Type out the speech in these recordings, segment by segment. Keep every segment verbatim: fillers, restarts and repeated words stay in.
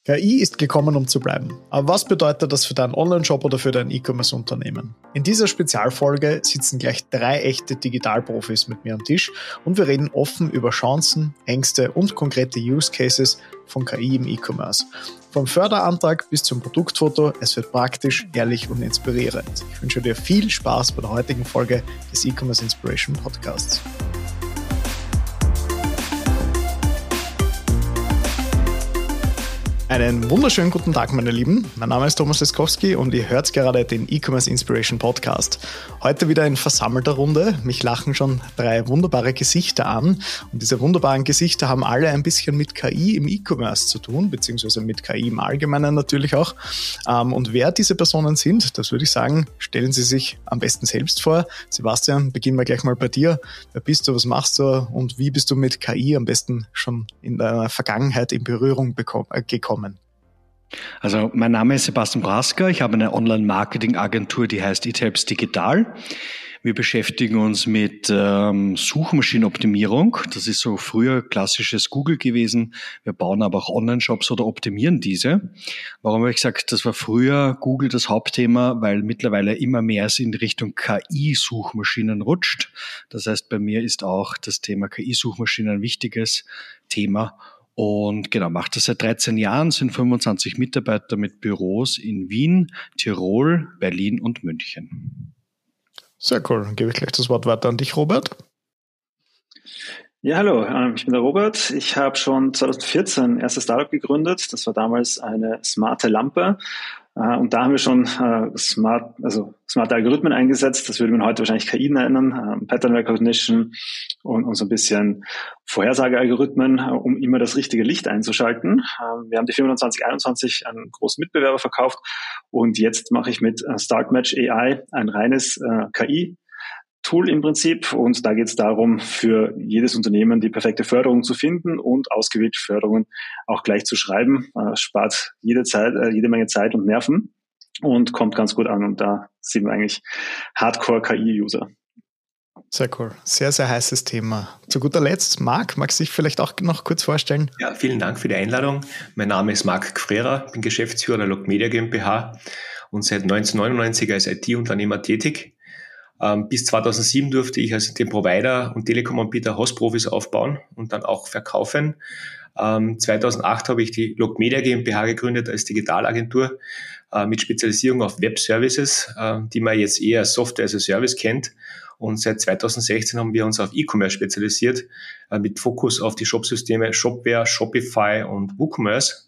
K I ist gekommen, um zu bleiben. Aber was bedeutet das für deinen Online-Shop oder für dein E-Commerce-Unternehmen? In dieser Spezialfolge sitzen gleich drei echte Digitalprofis mit mir am Tisch und wir reden offen über Chancen, Ängste und konkrete Use Cases von K I im E-Commerce. Vom Förderantrag bis zum Produktfoto, es wird praktisch, ehrlich und inspirierend. Ich wünsche dir viel Spaß bei der heutigen Folge des E-Commerce Inspiration Podcasts. Einen wunderschönen guten Tag, meine Lieben. Mein Name ist Thomas Leskowski und ihr hört gerade den E-Commerce Inspiration Podcast. Heute wieder in versammelter Runde. Mich lachen schon drei wunderbare Gesichter an. Und diese wunderbaren Gesichter haben alle ein bisschen mit K I im E-Commerce zu tun, beziehungsweise mit K I im Allgemeinen natürlich auch. Und wer diese Personen sind, das würde ich sagen, stellen Sie sich am besten selbst vor. Sebastian, beginnen wir gleich mal bei dir. Wer bist du, was machst du und wie bist du mit K I am besten schon in deiner Vergangenheit in Berührung bekommen, äh, gekommen? Also mein Name ist Sebastian Brasker, ich habe eine Online-Marketing-Agentur, die heißt It Helps Digital. Wir beschäftigen uns mit ähm, Suchmaschinenoptimierung, das ist so früher klassisches Google gewesen. Wir bauen aber auch Online-Shops oder optimieren diese. Warum habe ich gesagt, das war früher Google das Hauptthema? Weil mittlerweile immer mehr es in Richtung K I-Suchmaschinen rutscht. Das heißt, bei mir ist auch das Thema K I-Suchmaschinen ein wichtiges Thema. Und genau, macht das seit dreizehn Jahren, sind fünfundzwanzig Mitarbeiter mit Büros in Wien, Tirol, Berlin und München. Sehr cool. Dann gebe ich gleich das Wort weiter an dich, Robert. Ja, hallo, ich bin der Robert. Ich habe schon zwanzig vierzehn ein erstes Startup gegründet. Das war damals eine smarte Lampe. Und da haben wir schon smart, also smarte Algorithmen eingesetzt. Das würde man heute wahrscheinlich K I nennen, Pattern Recognition und, und so ein bisschen Vorhersagealgorithmen, um immer das richtige Licht einzuschalten. Wir haben die Firma zwanzig einundzwanzig an einen großen Mitbewerber verkauft und jetzt mache ich mit StartMatch A I ein reines K I Tool im Prinzip, und da geht es darum, für jedes Unternehmen die perfekte Förderung zu finden und ausgewählte Förderungen auch gleich zu schreiben. Äh, spart jede Zeit, äh, jede Menge Zeit und Nerven und kommt ganz gut an, und da sind wir eigentlich Hardcore-K I-User. Sehr cool. Sehr, sehr heißes Thema. Zu guter Letzt, Marc, magst du dich vielleicht auch noch kurz vorstellen? Ja, vielen Dank für die Einladung. Mein Name ist Marc Gfrera, bin Geschäftsführer der Logmedia GmbH und seit neunzehnhundertneunundneunzig als I T-Unternehmer tätig. Bis zweitausendsieben durfte ich als den Provider und Telekom-Anbieter Hostprofis aufbauen und dann auch verkaufen. zweitausendacht habe ich die Logmedia GmbH gegründet als Digitalagentur mit Spezialisierung auf Web-Services, die man jetzt eher als Software as a Service kennt. Und seit zweitausendsechzehn haben wir uns auf E-Commerce spezialisiert mit Fokus auf die Shopsysteme Shopware, Shopify und WooCommerce.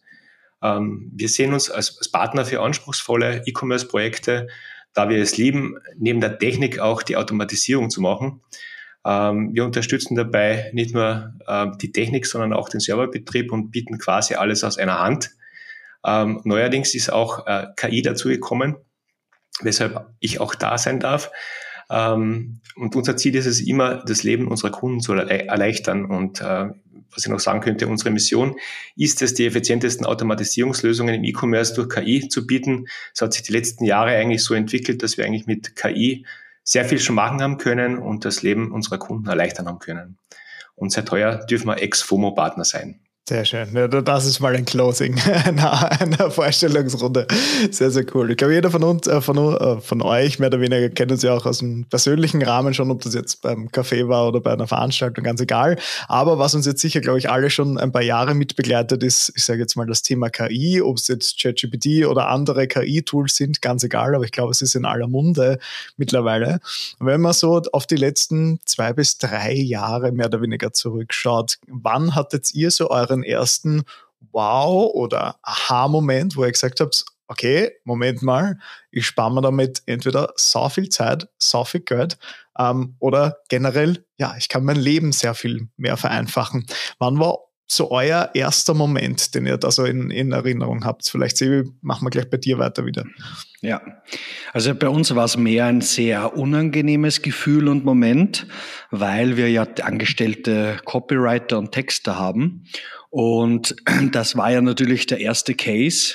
Wir sehen uns als Partner für anspruchsvolle E-Commerce-Projekte, da wir es lieben, neben der Technik auch die Automatisierung zu machen. Ähm, wir unterstützen dabei nicht nur äh, die Technik, sondern auch den Serverbetrieb und bieten quasi alles aus einer Hand. Ähm, neuerdings ist auch äh, K I dazugekommen, weshalb ich auch da sein darf. Ähm, und unser Ziel ist es immer, das Leben unserer Kunden zu erle- erleichtern. Und äh, was ich noch sagen könnte, unsere Mission ist es, die effizientesten Automatisierungslösungen im E-Commerce durch K I zu bieten. Es hat sich die letzten Jahre eigentlich so entwickelt, dass wir eigentlich mit K I sehr viel schon machen haben können und das Leben unserer Kunden erleichtern haben können. Und seit heuer dürfen wir Ex-FOMO-Partner sein. Sehr schön. Ja, das ist mal ein Closing einer, einer Vorstellungsrunde. Sehr, sehr cool. Ich glaube, jeder von uns, äh, von, äh, von euch mehr oder weniger kennt uns ja auch aus dem persönlichen Rahmen schon, ob das jetzt beim Café war oder bei einer Veranstaltung, ganz egal. Aber was uns jetzt sicher, glaube ich, alle schon ein paar Jahre mitbegleitet ist, ich sage jetzt mal das Thema K I, ob es jetzt ChatGPT oder andere K I-Tools sind, ganz egal. Aber ich glaube, es ist in aller Munde mittlerweile. Und wenn man so auf die letzten zwei bis drei Jahre mehr oder weniger zurückschaut, wann hattet ihr so euren ersten Wow- oder Aha-Moment, wo ihr gesagt habt, okay, Moment mal, ich spare mir damit entweder so viel Zeit, so viel Geld ähm, oder generell, ja, ich kann mein Leben sehr viel mehr vereinfachen. Wann war so euer erster Moment, den ihr da so in, in Erinnerung habt? Vielleicht, Sebi, machen wir gleich bei dir weiter wieder. Ja, also bei uns war es mehr ein sehr unangenehmes Gefühl und Moment, weil wir ja angestellte Copywriter und Texter haben. Und das war ja natürlich der erste Case,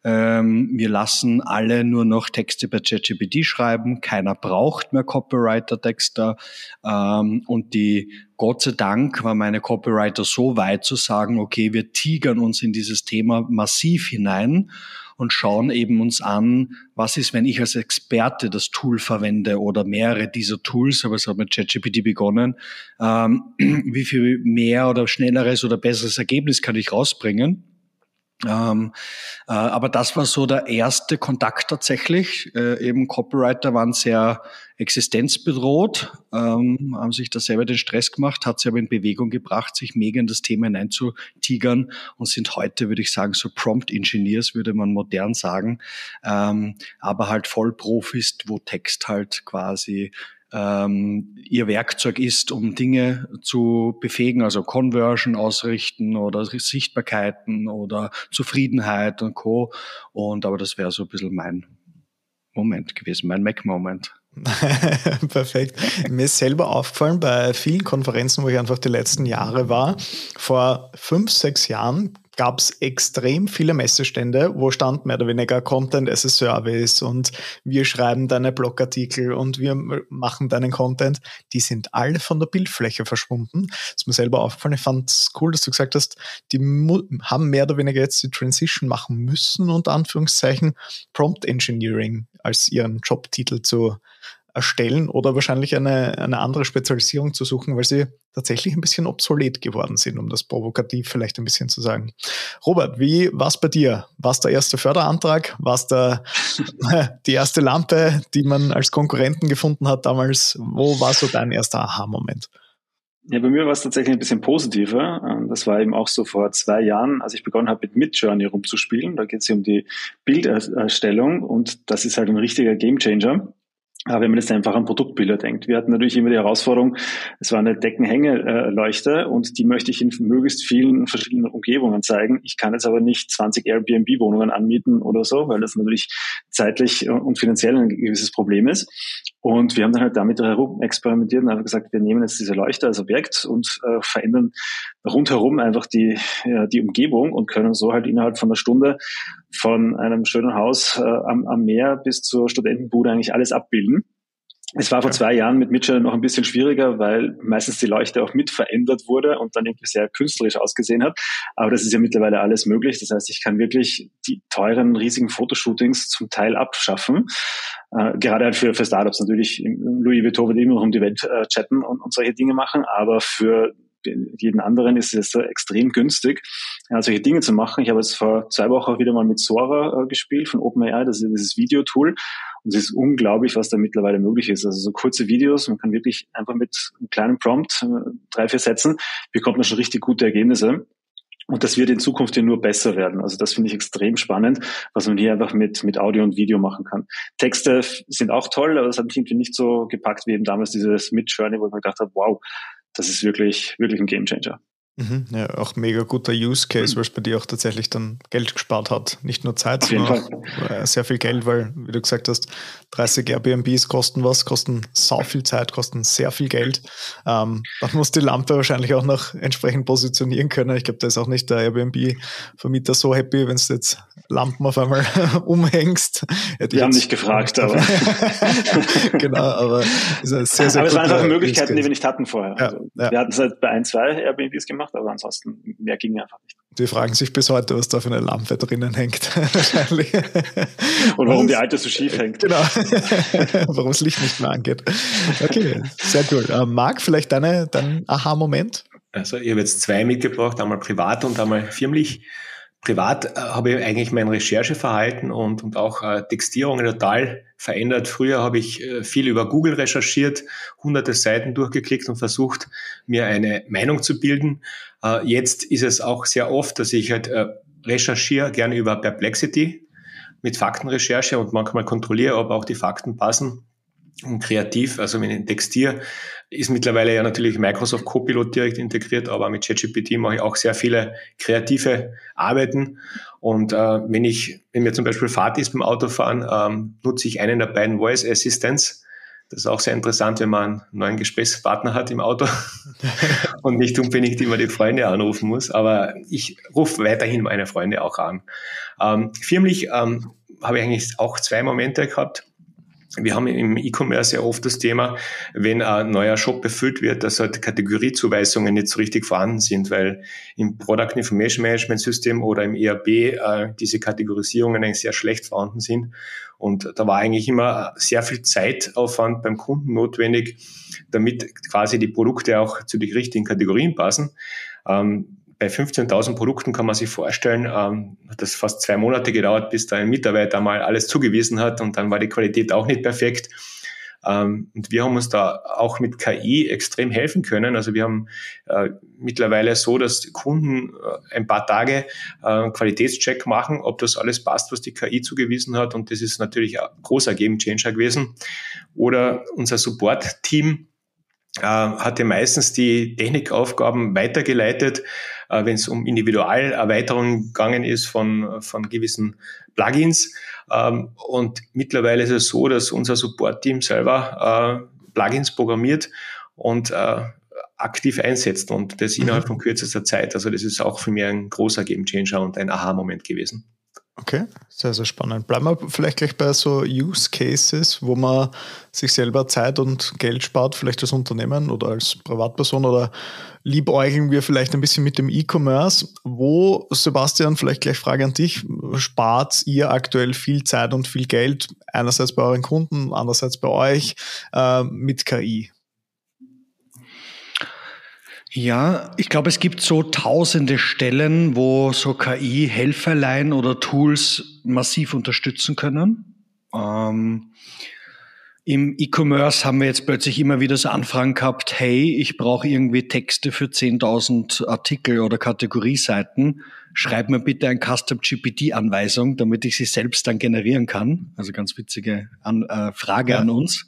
Ähm, wir lassen alle nur noch Texte bei ChatGPT schreiben. Keiner braucht mehr Copywriter-Texter. Ähm, und die, Gott sei Dank, war meine Copywriter so weit zu sagen, okay, wir tigern uns in dieses Thema massiv hinein und schauen eben uns an, was ist, wenn ich als Experte das Tool verwende oder mehrere dieser Tools, aber es hat mit ChatGPT begonnen, ähm, wie viel mehr oder schnelleres oder besseres Ergebnis kann ich rausbringen. Ähm, äh, aber das war so der erste Kontakt tatsächlich. Äh, eben Copywriter waren sehr existenzbedroht, ähm, haben sich da selber den Stress gemacht, hat sie aber in Bewegung gebracht, sich mega in das Thema hineinzutigern und sind heute, würde ich sagen, so Prompt-Engineers, würde man modern sagen, ähm, aber halt Vollprofis, wo Text halt quasi ähm, ihr Werkzeug ist, um Dinge zu befähigen, also Conversion ausrichten oder Sichtbarkeiten oder Zufriedenheit und Co. Und aber das wäre so ein bisschen mein Moment gewesen, mein Mac-Moment. Perfekt. Mir ist selber aufgefallen, bei vielen Konferenzen, wo ich einfach die letzten Jahre war, vor fünf, sechs Jahren gab es extrem viele Messestände, wo stand mehr oder weniger Content as a Service und wir schreiben deine Blogartikel und wir machen deinen Content. Die sind alle von der Bildfläche verschwunden. Das ist mir selber aufgefallen. Ich fand es cool, dass du gesagt hast, die mu- haben mehr oder weniger jetzt die Transition machen müssen, unter Anführungszeichen, Prompt Engineering als ihren Jobtitel zu erstellen oder wahrscheinlich eine, eine andere Spezialisierung zu suchen, weil sie tatsächlich ein bisschen obsolet geworden sind, um das provokativ vielleicht ein bisschen zu sagen. Robert, wie war es bei dir? War es der erste Förderantrag? War es der, die erste Lampe, die man als Konkurrenten gefunden hat damals? Wo war so dein erster Aha-Moment? Ja, bei mir war es tatsächlich ein bisschen positiver. Das war eben auch so vor zwei Jahren, als ich begonnen habe, mit Midjourney rumzuspielen. Da geht es ja um die Bilderstellung und das ist halt ein richtiger Gamechanger. Aber wenn man jetzt einfach an Produktbilder denkt. Wir hatten natürlich immer die Herausforderung, es war eine Deckenhängeleuchte und die möchte ich in möglichst vielen verschiedenen Umgebungen zeigen. Ich kann jetzt aber nicht zwanzig Airbnb-Wohnungen anmieten oder so, weil das natürlich zeitlich und finanziell ein gewisses Problem ist. Und wir haben dann halt damit herum experimentiert und einfach gesagt, wir nehmen jetzt diese Leuchte als Objekt und äh, verändern rundherum einfach die, ja, die Umgebung und können so halt innerhalb von einer Stunde von einem schönen Haus äh, am, am Meer bis zur Studentenbude eigentlich alles abbilden. Es war vor zwei Jahren mit Midjourney noch ein bisschen schwieriger, weil meistens die Leuchte auch mit verändert wurde und dann irgendwie sehr künstlerisch ausgesehen hat. Aber das ist ja mittlerweile alles möglich. Das heißt, ich kann wirklich die teuren, riesigen Fotoshootings zum Teil abschaffen. Äh, gerade halt für, für Startups natürlich. Louis Vuitton wird immer noch um die Welt äh, chatten und, und solche Dinge machen. Aber für jeden anderen ist es extrem günstig, ja, solche Dinge zu machen. Ich habe jetzt vor zwei Wochen auch wieder mal mit Sora äh, gespielt von OpenAI, das ist dieses Videotool. Und es ist unglaublich, was da mittlerweile möglich ist. Also so kurze Videos, man kann wirklich einfach mit einem kleinen Prompt, äh, drei, vier Sätzen, bekommt man schon richtig gute Ergebnisse. Und das wird in Zukunft ja nur besser werden. Also das finde ich extrem spannend, was man hier einfach mit, mit Audio und Video machen kann. Texte sind auch toll, aber das hat mich irgendwie nicht so gepackt wie eben damals dieses Midjourney, wo ich mir gedacht habe, wow, das ist wirklich, wirklich ein Gamechanger. Mhm, ja, auch mega guter Use Case, weil es bei dir auch tatsächlich dann Geld gespart hat. Nicht nur Zeit, sondern auch sehr viel Geld, weil, wie du gesagt hast, dreißig Airbnbs kosten was, kosten sau viel Zeit, kosten sehr viel Geld. Ähm, dann muss die Lampe wahrscheinlich auch noch entsprechend positionieren können. Ich glaube, da ist auch nicht der Airbnb-Vermieter so happy, wenn du jetzt Lampen auf einmal umhängst. Wir haben nicht gefragt, aber. Genau, aber es ist sehr, sehr Aber es waren einfach Möglichkeiten, die wir nicht hatten vorher. Ja, also, ja. Wir hatten es halt bei ein, zwei Airbnbs gemacht, aber ansonsten mehr ging einfach nicht. Die fragen sich bis heute, was da für eine Lampe drinnen hängt. Wahrscheinlich. Und warum die alte so schief hängt. Genau. Warum das Licht nicht mehr angeht. Okay, sehr cool. Äh, Marc, vielleicht deine, dein Aha-Moment? Also ich habe jetzt zwei mitgebracht, einmal privat und einmal firmlich. Privat äh, habe ich eigentlich mein Rechercheverhalten und, und auch äh, Textierungen total verändert. Früher habe ich äh, viel über Google recherchiert, hunderte Seiten durchgeklickt und versucht, mir eine Meinung zu bilden. Äh, jetzt ist es auch sehr oft, dass ich halt äh, recherchiere, gerne über Perplexity mit Faktenrecherche und manchmal kontrolliere, ob auch die Fakten passen. Und kreativ, also wenn ich textiere, ist mittlerweile ja natürlich Microsoft Copilot direkt integriert, aber mit ChatGPT mache ich auch sehr viele kreative Arbeiten. Und äh, wenn ich, wenn mir zum Beispiel Fahrt ist beim Autofahren, ähm, nutze ich einen der beiden Voice Assistants, Das ist auch sehr interessant, wenn man einen neuen Gesprächspartner hat im Auto und nicht unbedingt immer die Freunde anrufen muss. Aber ich rufe weiterhin meine Freunde auch an. Ähm, firmlich ähm, habe ich eigentlich auch zwei Momente gehabt. Wir haben im E-Commerce ja oft das Thema, wenn ein neuer Shop befüllt wird, dass halt Kategoriezuweisungen nicht so richtig vorhanden sind, weil im Product Information Management System oder im E R P äh, diese Kategorisierungen eigentlich sehr schlecht vorhanden sind. Und da war eigentlich immer sehr viel Zeitaufwand beim Kunden notwendig, damit quasi die Produkte auch zu den richtigen Kategorien passen. Ähm, Bei fünfzehntausend Produkten kann man sich vorstellen, ähm, hat das fast zwei Monate gedauert, bis da ein Mitarbeiter mal alles zugewiesen hat und dann war die Qualität auch nicht perfekt. Ähm, und wir haben uns da auch mit K I extrem helfen können. Also wir haben äh, mittlerweile so, dass Kunden äh, ein paar Tage äh, Qualitätscheck machen, ob das alles passt, was die K I zugewiesen hat. Und das ist natürlich ein großer Game-Changer gewesen. Oder unser Support-Team äh, hatte meistens die Technikaufgaben weitergeleitet, äh, wenn es um Individualerweiterungen gegangen ist von, von gewissen Plugins. Ähm, und mittlerweile ist es so, dass unser Support-Team selber äh, Plugins programmiert und äh, aktiv einsetzt und das innerhalb von kürzester Zeit. Also das ist auch für mich ein großer Gamechanger und ein Aha-Moment gewesen. Okay, sehr, sehr spannend. Bleiben wir vielleicht gleich bei so Use Cases, wo man sich selber Zeit und Geld spart, vielleicht als Unternehmen oder als Privatperson, oder liebäugeln wir vielleicht ein bisschen mit dem E-Commerce. Wo, Sebastian, vielleicht gleich Frage an dich, spart ihr aktuell viel Zeit und viel Geld, einerseits bei euren Kunden, andererseits bei euch, äh, mit K I? Ja, ich glaube, es gibt so tausende Stellen, wo so K I-Helferlein oder Tools massiv unterstützen können. Ähm, Im E-Commerce haben wir jetzt plötzlich immer wieder so Anfragen gehabt, hey, ich brauche irgendwie Texte für zehntausend Artikel oder Kategorieseiten. Schreib mir bitte eine Custom-G P T-Anweisung, damit ich sie selbst dann generieren kann. Also ganz witzige an, äh, Frage ja. an uns.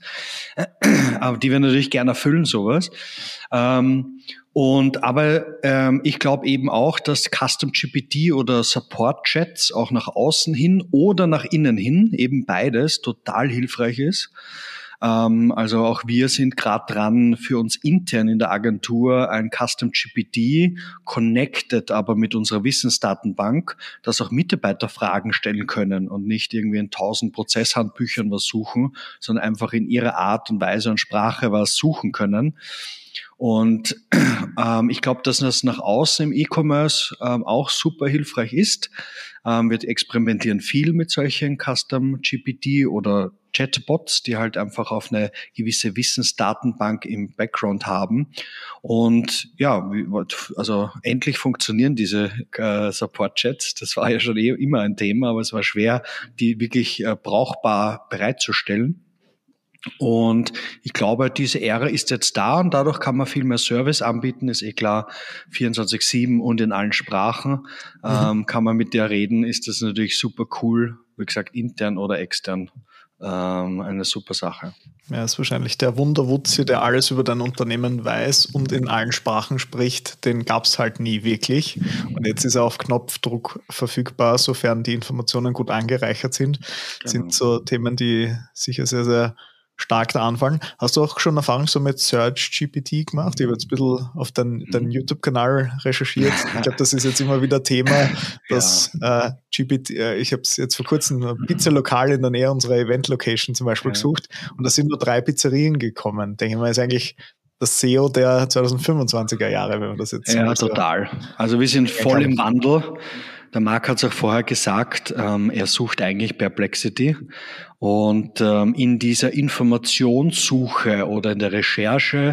Aber die wir natürlich gerne erfüllen, sowas. Ähm, Und aber ähm, ich glaube eben auch, dass Custom G P T oder Support Chats auch nach außen hin oder nach innen hin, eben beides, total hilfreich ist. Ähm, also auch wir sind gerade dran, für uns intern in der Agentur ein Custom G P T connected, aber mit unserer Wissensdatenbank, dass auch Mitarbeiter Fragen stellen können und nicht irgendwie in tausend Prozesshandbüchern was suchen, sondern einfach in ihrer Art und Weise und Sprache was suchen können. Und ähm, ich glaube, dass das nach außen im E-Commerce ähm, auch super hilfreich ist. Ähm, wir experimentieren viel mit solchen Custom G P T oder Chatbots, die halt einfach auf eine gewisse Wissensdatenbank im Background haben. Und ja, also endlich funktionieren diese äh, Support-Chats. Das war ja schon eh immer ein Thema, aber es war schwer, die wirklich äh, brauchbar bereitzustellen. Und ich glaube, diese Ära ist jetzt da und dadurch kann man viel mehr Service anbieten, ist eh klar, vierundzwanzig sieben und in allen Sprachen mhm. ähm, kann man mit der reden, ist das natürlich super cool, wie gesagt, intern oder extern, ähm, eine super Sache. Ja, ist wahrscheinlich der Wunderwutzi, der alles über dein Unternehmen weiß und in allen Sprachen spricht, den gab es halt nie wirklich. Und jetzt ist er auf Knopfdruck verfügbar, sofern die Informationen gut angereichert sind. Das genau. sind so Themen, die sicher sehr, sehr stark da anfangen. Hast du auch schon Erfahrung so mit Search G P T gemacht? Ich habe jetzt ein bisschen auf deinen dein YouTube-Kanal recherchiert. Ich glaube, das ist jetzt immer wieder Thema, dass ja. äh, G P T, äh, ich habe es jetzt vor kurzem ein Pizzalokal in der Nähe unserer Event-Location zum Beispiel ja. gesucht und da sind nur drei Pizzerien gekommen. Denke ich mal, ist eigentlich das S E O der zwanzig fünfundzwanziger Jahre, wenn man das jetzt Ja, so total. Also wir sind voll im Wandel. Der Marc hat es auch vorher gesagt, ähm, er sucht eigentlich Perplexity und ähm, in dieser Informationssuche oder in der Recherche,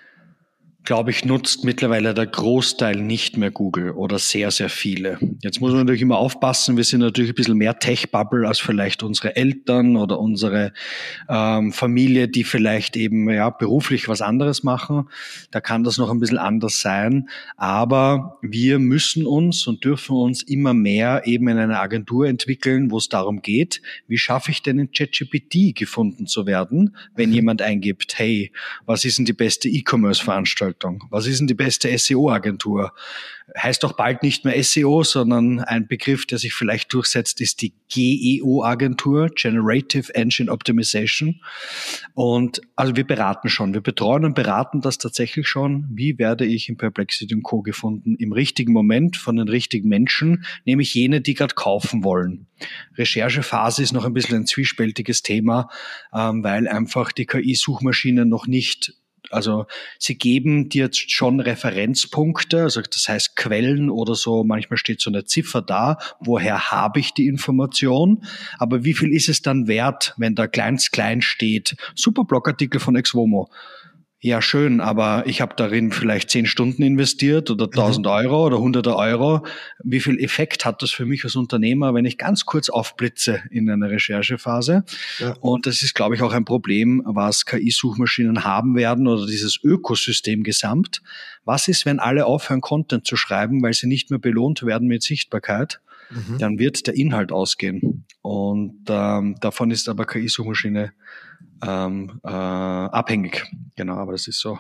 glaube ich, nutzt mittlerweile der Großteil nicht mehr Google oder sehr, sehr viele. Jetzt muss man natürlich immer aufpassen, wir sind natürlich ein bisschen mehr Tech-Bubble als vielleicht unsere Eltern oder unsere ähm, Familie, die vielleicht eben ja beruflich was anderes machen. Da kann das noch ein bisschen anders sein. Aber wir müssen uns und dürfen uns immer mehr eben in eine Agentur entwickeln, wo es darum geht, wie schaffe ich denn in ChatGPT gefunden zu werden, wenn jemand eingibt, hey, was ist denn die beste E-Commerce-Veranstaltung? Veranstaltung. Was ist denn die beste S E O-Agentur? Heißt doch bald nicht mehr S E O, sondern ein Begriff, der sich vielleicht durchsetzt, ist die G E O-Agentur, Generative Engine Optimization. Und also wir beraten schon, wir betreuen und beraten das tatsächlich schon. Wie werde ich in Perplexity und Co. gefunden? Im richtigen Moment von den richtigen Menschen, nämlich jene, die gerade kaufen wollen. Recherchephase ist noch ein bisschen ein zwiespältiges Thema, ähm, weil einfach die K I-Suchmaschinen noch nicht, also sie geben dir jetzt schon Referenzpunkte, also das heißt Quellen oder so, manchmal steht so eine Ziffer da, woher habe ich die Information, aber wie viel ist es dann wert, wenn da kleins klein steht, super Blogartikel von Exvomo. Ja, schön, aber ich habe darin vielleicht zehn Stunden investiert oder tausend mhm. Euro oder hunderte Euro. Wie viel Effekt hat das für mich als Unternehmer, wenn ich ganz kurz aufblitze in einer Recherchephase? Ja. Und das ist, glaube ich, auch ein Problem, was K I-Suchmaschinen haben werden oder dieses Ökosystem gesamt. Was ist, wenn alle aufhören, Content zu schreiben, weil sie nicht mehr belohnt werden mit Sichtbarkeit? Mhm. Dann wird der Inhalt ausgehen. Und ähm, davon ist aber K I-Suchmaschine Ähm, äh, abhängig. Genau, aber das ist so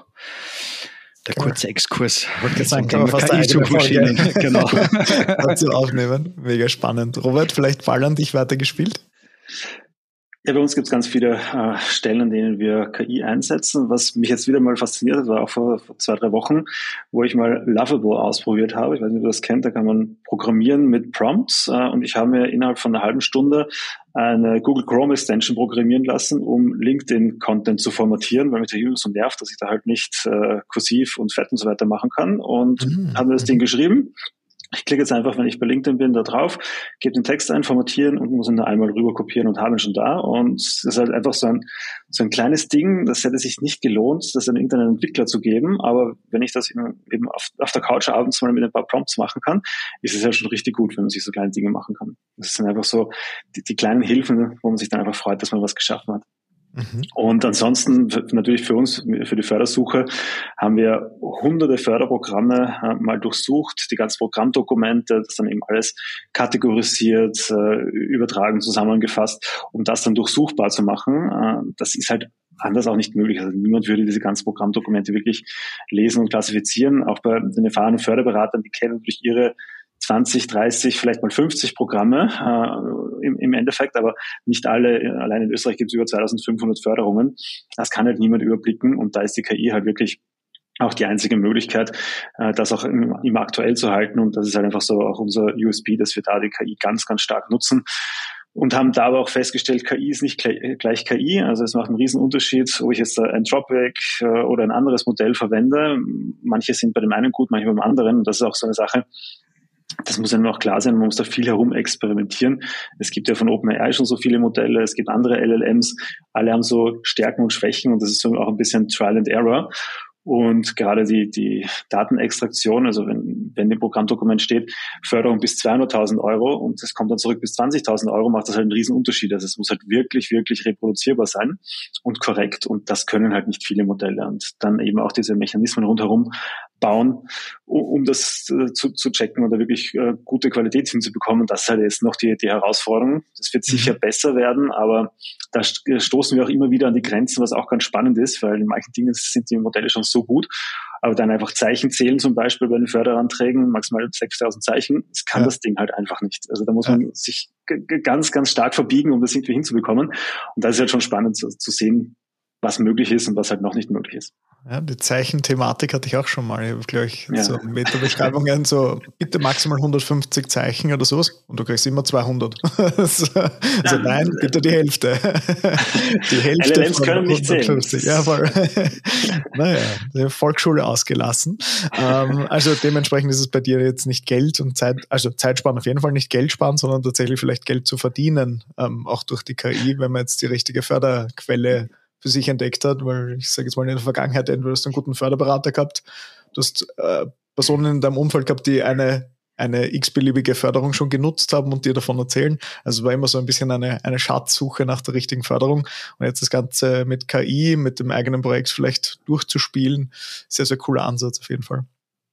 der kurze ja. Exkurs. Ich wollte sagen, kann man fast K I-Suchmaschinen genau. dazu aufnehmen. Mega spannend. Robert, vielleicht Ball an dich weitergespielt? Ja, bei uns gibt es ganz viele äh, Stellen, an denen wir K I einsetzen. Was mich jetzt wieder mal fasziniert hat, war auch vor, vor zwei, drei Wochen, wo ich mal Lovable ausprobiert habe. Ich weiß nicht, ob ihr das kennt, da kann man programmieren mit Prompts. Äh, und ich habe mir innerhalb von einer halben Stunde eine Google Chrome Extension programmieren lassen, um LinkedIn-Content zu formatieren, weil mich der Junge so nervt, dass ich da halt nicht äh, kursiv und fett und so weiter machen kann. Und mhm. habe mir das Ding geschrieben. Ich klicke jetzt einfach, wenn ich bei LinkedIn bin, da drauf, gebe den Text ein, formatieren und muss ihn da einmal rüber kopieren und habe ihn schon da. Und das ist halt einfach so ein, so ein kleines Ding, das hätte sich nicht gelohnt, das an irgendeinen Entwickler zu geben. Aber wenn ich das eben auf, auf der Couch abends mal mit ein paar Prompts machen kann, ist es ja schon richtig gut, wenn man sich so kleine Dinge machen kann. Das sind einfach so die, die kleinen Hilfen, wo man sich dann einfach freut, dass man was geschaffen hat. Mhm. Und ansonsten natürlich für uns, für die Fördersuche, haben wir hunderte Förderprogramme äh, mal durchsucht, die ganzen Programmdokumente, das dann eben alles kategorisiert, äh, übertragen, zusammengefasst, um das dann durchsuchbar zu machen. Äh, das ist halt anders auch nicht möglich. Also niemand würde diese ganzen Programmdokumente wirklich lesen und klassifizieren. Auch bei den erfahrenen Förderberatern, die kennen durch ihre zwanzig, dreißig, vielleicht mal fünfzig Programme äh, im, im Endeffekt, aber nicht alle. Allein in Österreich gibt es über zweitausendfünfhundert Förderungen. Das kann halt niemand überblicken und da ist die K I halt wirklich auch die einzige Möglichkeit, äh, das auch immer aktuell zu halten und das ist halt einfach so auch unser U S P, dass wir da die K I ganz, ganz stark nutzen. Und haben da aber auch festgestellt, K I ist nicht gleich K I. Also es macht einen riesen Unterschied, ob ich jetzt Anthropic oder ein anderes Modell verwende. Manche sind bei dem einen gut, manche beim anderen. Und das ist auch so eine Sache, das muss einem auch klar sein, man muss da viel herum experimentieren. Es gibt ja von OpenAI schon so viele Modelle, es gibt andere L L Ms, alle haben so Stärken und Schwächen und das ist so auch ein bisschen Trial and Error. Und gerade die, die Datenextraktion, also wenn, wenn im Programmdokument steht, Förderung bis zweihunderttausend Euro und es kommt dann zurück bis zwanzigtausend Euro, macht das halt einen riesen Unterschied. Also es muss halt wirklich, wirklich reproduzierbar sein und korrekt und das können halt nicht viele Modelle und dann eben auch diese Mechanismen rundherum bauen, um das äh, zu, zu checken und da wirklich äh, gute Qualität hinzubekommen. Das ist halt jetzt noch die, die Herausforderung. Das wird sicher mhm. besser werden, aber da stoßen wir auch immer wieder an die Grenzen, was auch ganz spannend ist, weil in manchen Dingen sind die Modelle schon so gut, aber dann einfach Zeichen zählen, zum Beispiel bei den Förderanträgen, maximal sechstausend Zeichen, das kann ja. das Ding halt einfach nicht. Also da muss ja. man sich g- ganz, ganz stark verbiegen, um das irgendwie hinzubekommen. Und das ist halt schon spannend zu, zu sehen, was möglich ist und was halt noch nicht möglich ist. Ja, die Zeichenthematik hatte ich auch schon mal. Ich habe gleich ja. so Meta-Beschreibungen, so bitte maximal hundertfünfzig Zeichen oder sowas und du kriegst immer zweihundert. Also ja. nein, bitte die Hälfte. Die Hälfte L L Ms können nicht hundertfünfzig. Ja, voll. Naja, die Volksschule ausgelassen. Also dementsprechend ist es bei dir jetzt nicht Geld und Zeit, also Zeit sparen auf jeden Fall nicht Geld sparen, sondern tatsächlich vielleicht Geld zu verdienen, auch durch die K I, wenn man jetzt die richtige Förderquelle für sich entdeckt hat, weil ich sage jetzt mal in der Vergangenheit, entweder hast du einen guten Förderberater gehabt, du hast äh, Personen in deinem Umfeld gehabt, die eine, eine x-beliebige Förderung schon genutzt haben und dir davon erzählen. Also es war immer so ein bisschen eine, eine Schatzsuche nach der richtigen Förderung. Und jetzt das Ganze mit K I, mit dem eigenen Projekt vielleicht durchzuspielen, sehr, sehr cooler Ansatz auf jeden Fall.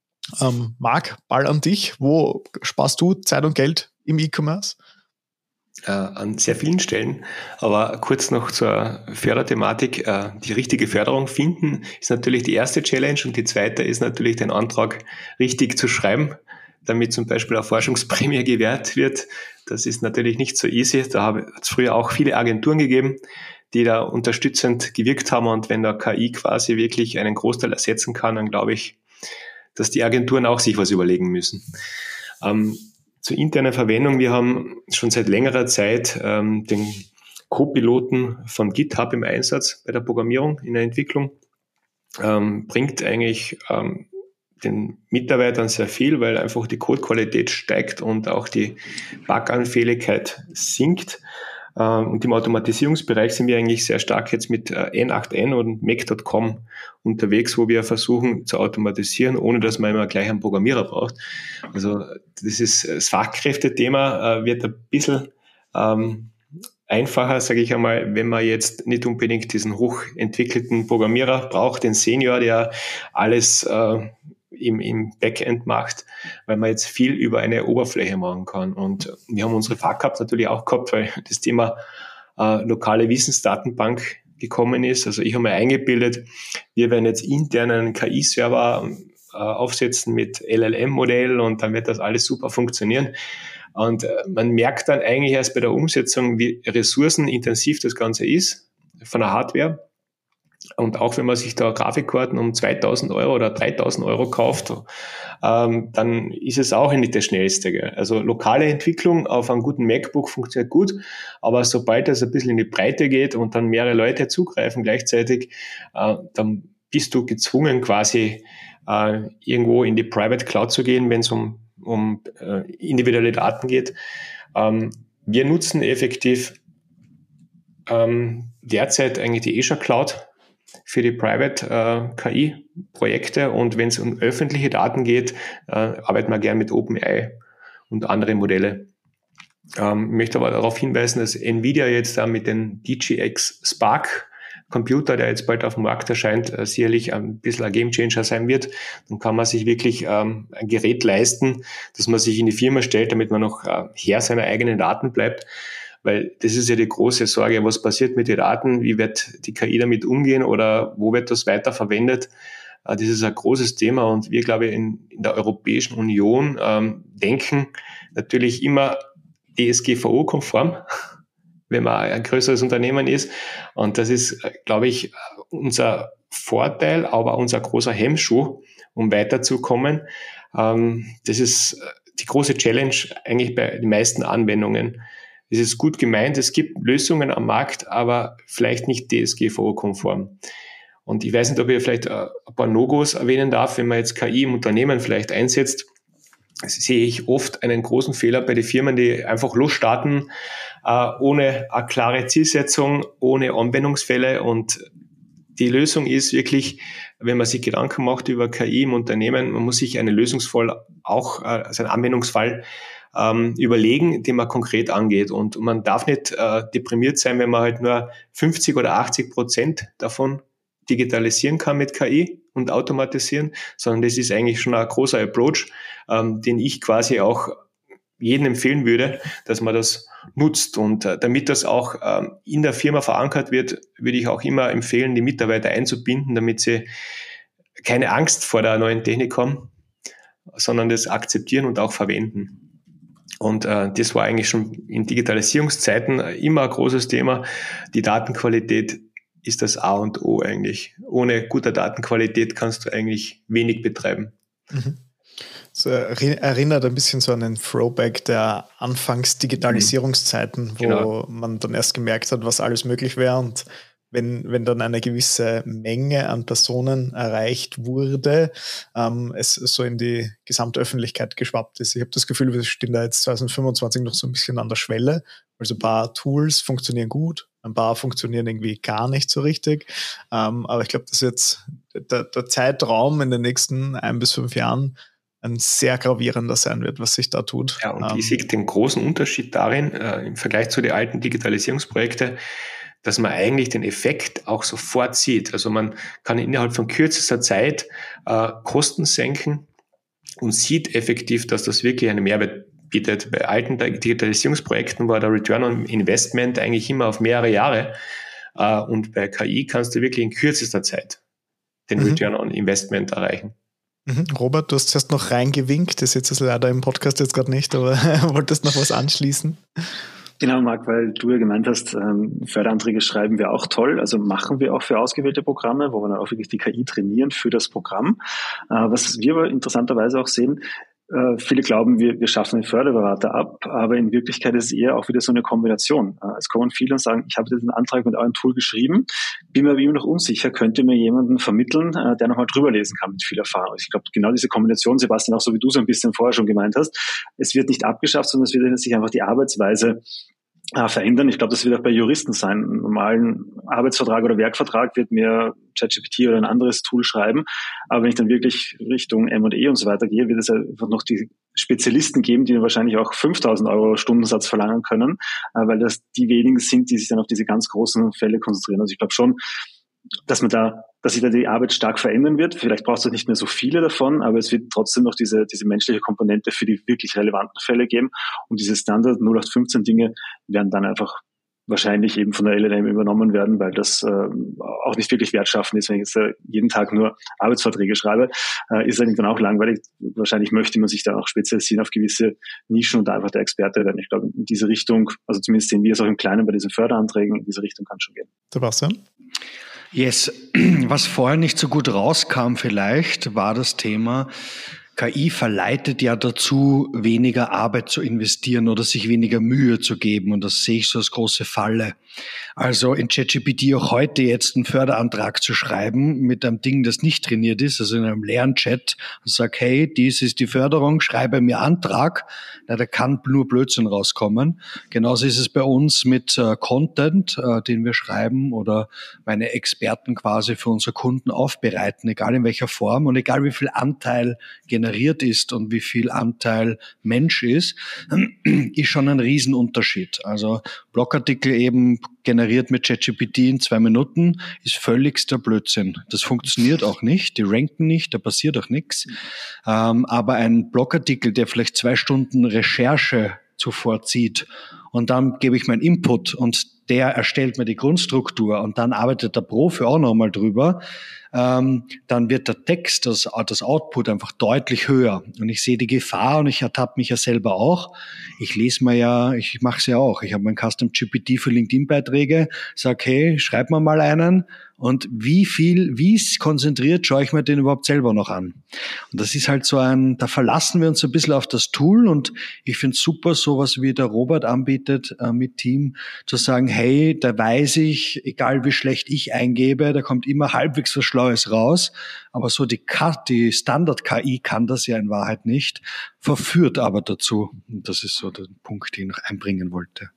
Ähm, Marc, Ball an dich. Wo sparst du Zeit und Geld im E-Commerce? äh, an sehr vielen Stellen. Aber kurz noch zur Förderthematik. Äh, die richtige Förderung finden ist natürlich die erste Challenge und die zweite ist natürlich den Antrag richtig zu schreiben, damit zum Beispiel eine Forschungsprämie gewährt wird. Das ist natürlich nicht so easy. Da hat es früher auch viele Agenturen gegeben, die da unterstützend gewirkt haben. Und wenn der K I quasi wirklich einen Großteil ersetzen kann, dann glaube ich, dass die Agenturen auch sich was überlegen müssen. Ähm, zur internen Verwendung. Wir haben schon seit längerer Zeit ähm, den Co-Piloten von GitHub im Einsatz bei der Programmierung in der Entwicklung. Ähm, bringt eigentlich ähm, den Mitarbeitern sehr viel, weil einfach die Codequalität steigt und auch die Bug-Anfälligkeit sinkt. Und im Automatisierungsbereich sind wir eigentlich sehr stark jetzt mit N acht N und Make Punkt com unterwegs, wo wir versuchen zu automatisieren, ohne dass man immer gleich einen Programmierer braucht. Also das ist das Fachkräftethema, wird ein bisschen ähm, einfacher, sage ich einmal, wenn man jetzt nicht unbedingt diesen hochentwickelten Programmierer braucht, den Senior, der alles äh, im, im Backend macht, weil man jetzt viel über eine Oberfläche machen kann. Und wir haben unsere Fuck-Ups natürlich auch gehabt, weil das Thema äh, lokale Wissensdatenbank gekommen ist. Also ich habe mir eingebildet, wir werden jetzt intern einen K I-Server äh, aufsetzen mit L L M-Modell und dann wird das alles super funktionieren. Und äh, man merkt dann eigentlich erst bei der Umsetzung, wie ressourcenintensiv das Ganze ist von der Hardware. Und auch wenn man sich da Grafikkarten um zweitausend Euro oder dreitausend Euro kauft, ähm, dann ist es auch nicht das Schnellste. Gell? Also lokale Entwicklung auf einem guten MacBook funktioniert gut, aber sobald es ein bisschen in die Breite geht und dann mehrere Leute zugreifen gleichzeitig, äh, dann bist du gezwungen quasi äh, irgendwo in die Private Cloud zu gehen, wenn es um, um äh, individuelle Daten geht. Ähm, wir nutzen effektiv ähm, derzeit eigentlich die Azure Cloud für die Private äh, K I-Projekte und wenn es um öffentliche Daten geht, äh, arbeiten wir gerne mit OpenAI und andere Modelle. Ähm, möchte aber darauf hinweisen, dass NVIDIA jetzt da mit den D G X Spark Computer, der jetzt bald auf dem Markt erscheint, äh, sicherlich ein bisschen ein Gamechanger sein wird. Dann kann man sich wirklich ähm, ein Gerät leisten, das man sich in die Firma stellt, damit man noch äh, Herr seiner eigenen Daten bleibt. Weil das ist ja die große Sorge, was passiert mit den Daten, wie wird die K I damit umgehen oder wo wird das weiter verwendet? Das ist ein großes Thema und wir, glaube ich, in, in der Europäischen Union ähm, denken natürlich immer D S G V O-konform, wenn man ein größeres Unternehmen ist. Und das ist, glaube ich, unser Vorteil, aber unser großer Hemmschuh, um weiterzukommen. Ähm, das ist die große Challenge eigentlich bei den meisten Anwendungen. Es ist gut gemeint, es gibt Lösungen am Markt, aber vielleicht nicht D S G V O-konform. Und ich weiß nicht, ob ich vielleicht ein paar No-Gos erwähnen darf, wenn man jetzt K I im Unternehmen vielleicht einsetzt. Sehe ich oft einen großen Fehler bei den Firmen, die einfach losstarten, äh, ohne eine klare Zielsetzung, ohne Anwendungsfälle. Und die Lösung ist wirklich, wenn man sich Gedanken macht über K I im Unternehmen, man muss sich einen Lösungsfall, auch äh, also einen Anwendungsfall ähm, überlegen, den man konkret angeht. Und man darf nicht äh, deprimiert sein, wenn man halt nur fünfzig oder achtzig Prozent davon digitalisieren kann mit K I und automatisieren, sondern das ist eigentlich schon ein großer Approach, ähm, den ich quasi auch jedem empfehlen würde, dass man das nutzt. Und äh, damit das auch ähm, in der Firma verankert wird, würde ich auch immer empfehlen, die Mitarbeiter einzubinden, damit sie keine Angst vor der neuen Technik haben, sondern das akzeptieren und auch verwenden. Und äh, das war eigentlich schon in Digitalisierungszeiten immer ein großes Thema. Die Datenqualität ist das A und O eigentlich. Ohne gute Datenqualität kannst du eigentlich wenig betreiben. Mhm. Das erinnert ein bisschen so an den Throwback der Anfangs-Digitalisierungszeiten, wo genau. man dann erst gemerkt hat, was alles möglich wäre. Und wenn, wenn dann eine gewisse Menge an Personen erreicht wurde, ähm, es so in die Gesamtöffentlichkeit geschwappt ist. Ich habe das Gefühl, wir stehen da jetzt zwanzig fünfundzwanzig noch so ein bisschen an der Schwelle. Also ein paar Tools funktionieren gut, ein paar funktionieren irgendwie gar nicht so richtig. Ähm, aber ich glaube, dass jetzt der, der Zeitraum in den nächsten ein bis fünf Jahren ein sehr gravierender sein wird, was sich da tut. Ja, und ähm, ich sehe den großen Unterschied darin, äh, im Vergleich zu den alten Digitalisierungsprojekten, dass man eigentlich den Effekt auch sofort sieht. Also man kann innerhalb von kürzester Zeit äh, Kosten senken und sieht effektiv, dass das wirklich einen Mehrwert bietet. Bei alten Digitalisierungsprojekten war der Return on Investment eigentlich immer auf mehrere Jahre. Uh, und bei K I kannst du wirklich in kürzester Zeit den mhm. Return on Investment erreichen. Mhm. Robert, du hast zuerst noch reingewinkt, das ist jetzt leider im Podcast jetzt gerade nicht, aber wolltest noch was anschließen? Genau, Marc, weil du ja gemeint hast, ähm, Förderanträge schreiben wir auch toll, also machen wir auch für ausgewählte Programme, wo wir dann auch wirklich die K I trainieren für das Programm. Äh, was wir aber interessanterweise auch sehen, äh, viele glauben, wir, wir schaffen den Förderberater ab, aber in Wirklichkeit ist es eher auch wieder so eine Kombination. Äh, es kommen viele und sagen, ich habe diesen Antrag mit eurem Tool geschrieben, bin mir aber immer noch unsicher, könnt ihr mir jemanden vermitteln, äh, der nochmal drüber lesen kann mit viel Erfahrung. Ich glaube, genau diese Kombination, Sebastian, auch so wie du so ein bisschen vorher schon gemeint hast, es wird nicht abgeschafft, sondern es wird sich einfach die Arbeitsweise äh, verändern. Ich glaube, das wird auch bei Juristen sein. Einen normalen Arbeitsvertrag oder Werkvertrag wird mir ChatGPT oder ein anderes Tool schreiben. Aber wenn ich dann wirklich Richtung M und E und so weiter gehe, wird es einfach noch die Spezialisten geben, die wahrscheinlich auch fünftausend Euro Stundensatz verlangen können, äh, weil das die wenigen sind, die sich dann auf diese ganz großen Fälle konzentrieren. Also ich glaube schon, dass man da, dass sich da die Arbeit stark verändern wird. Vielleicht brauchst du nicht mehr so viele davon, aber es wird trotzdem noch diese, diese menschliche Komponente für die wirklich relevanten Fälle geben. Und diese Standard null acht fünfzehn Dinge werden dann einfach wahrscheinlich eben von der L L M übernommen werden, weil das äh, auch nicht wirklich wertschaffend ist. Wenn ich jetzt äh, jeden Tag nur Arbeitsverträge schreibe, äh, ist es dann auch langweilig. Wahrscheinlich möchte man sich dann auch spezialisieren auf gewisse Nischen und da einfach der Experte werden. Ich glaube, in diese Richtung, also zumindest sehen wir es auch im Kleinen bei diesen Förderanträgen, in diese Richtung kann es schon gehen. Sebastian? Yes, was vorher nicht so gut rauskam vielleicht, war das Thema, K I verleitet ja dazu, weniger Arbeit zu investieren oder sich weniger Mühe zu geben. Und das sehe ich so als große Falle. Also in ChatGPT auch heute jetzt einen Förderantrag zu schreiben mit einem Ding, das nicht trainiert ist, also in einem leeren Chat, und sag, hey, dies ist die Förderung, schreibe mir Antrag. Na, da kann nur Blödsinn rauskommen. Genauso ist es bei uns mit äh, Content, äh, den wir schreiben oder meine Experten quasi für unsere Kunden aufbereiten, egal in welcher Form und egal wie viel Anteil generiert ist und wie viel Anteil Mensch ist, ist schon ein Riesenunterschied. Also Blogartikel eben generiert mit ChatGPT in zwei Minuten ist völligster Blödsinn. Das funktioniert auch nicht, die ranken nicht, da passiert auch nichts. Ähm, aber ein Blogartikel, der vielleicht zwei Stunden Recherche zuvor zieht und dann gebe ich meinen Input und der erstellt mir die Grundstruktur und dann arbeitet der Profi auch nochmal drüber, ähm, dann wird der Text, das, das Output einfach deutlich höher. Und ich sehe die Gefahr und ich ertappe mich ja selber auch. Ich lese mir ja, ich mache es ja auch. Ich habe mein Custom G P T für LinkedIn-Beiträge, sage, hey, schreib mir mal einen. Und wie viel, wie konzentriert schaue ich mir den überhaupt selber noch an? Und das ist halt so ein, da verlassen wir uns ein bisschen auf das Tool und ich finde es super, sowas wie der Robert anbietet äh, mit Team, zu sagen, hey, da weiß ich, egal wie schlecht ich eingebe, da kommt immer halbwegs was Schlaues raus, aber so die, K- die Standard-K I kann das ja in Wahrheit nicht, verführt aber dazu. Und das ist so der Punkt, den ich noch einbringen wollte.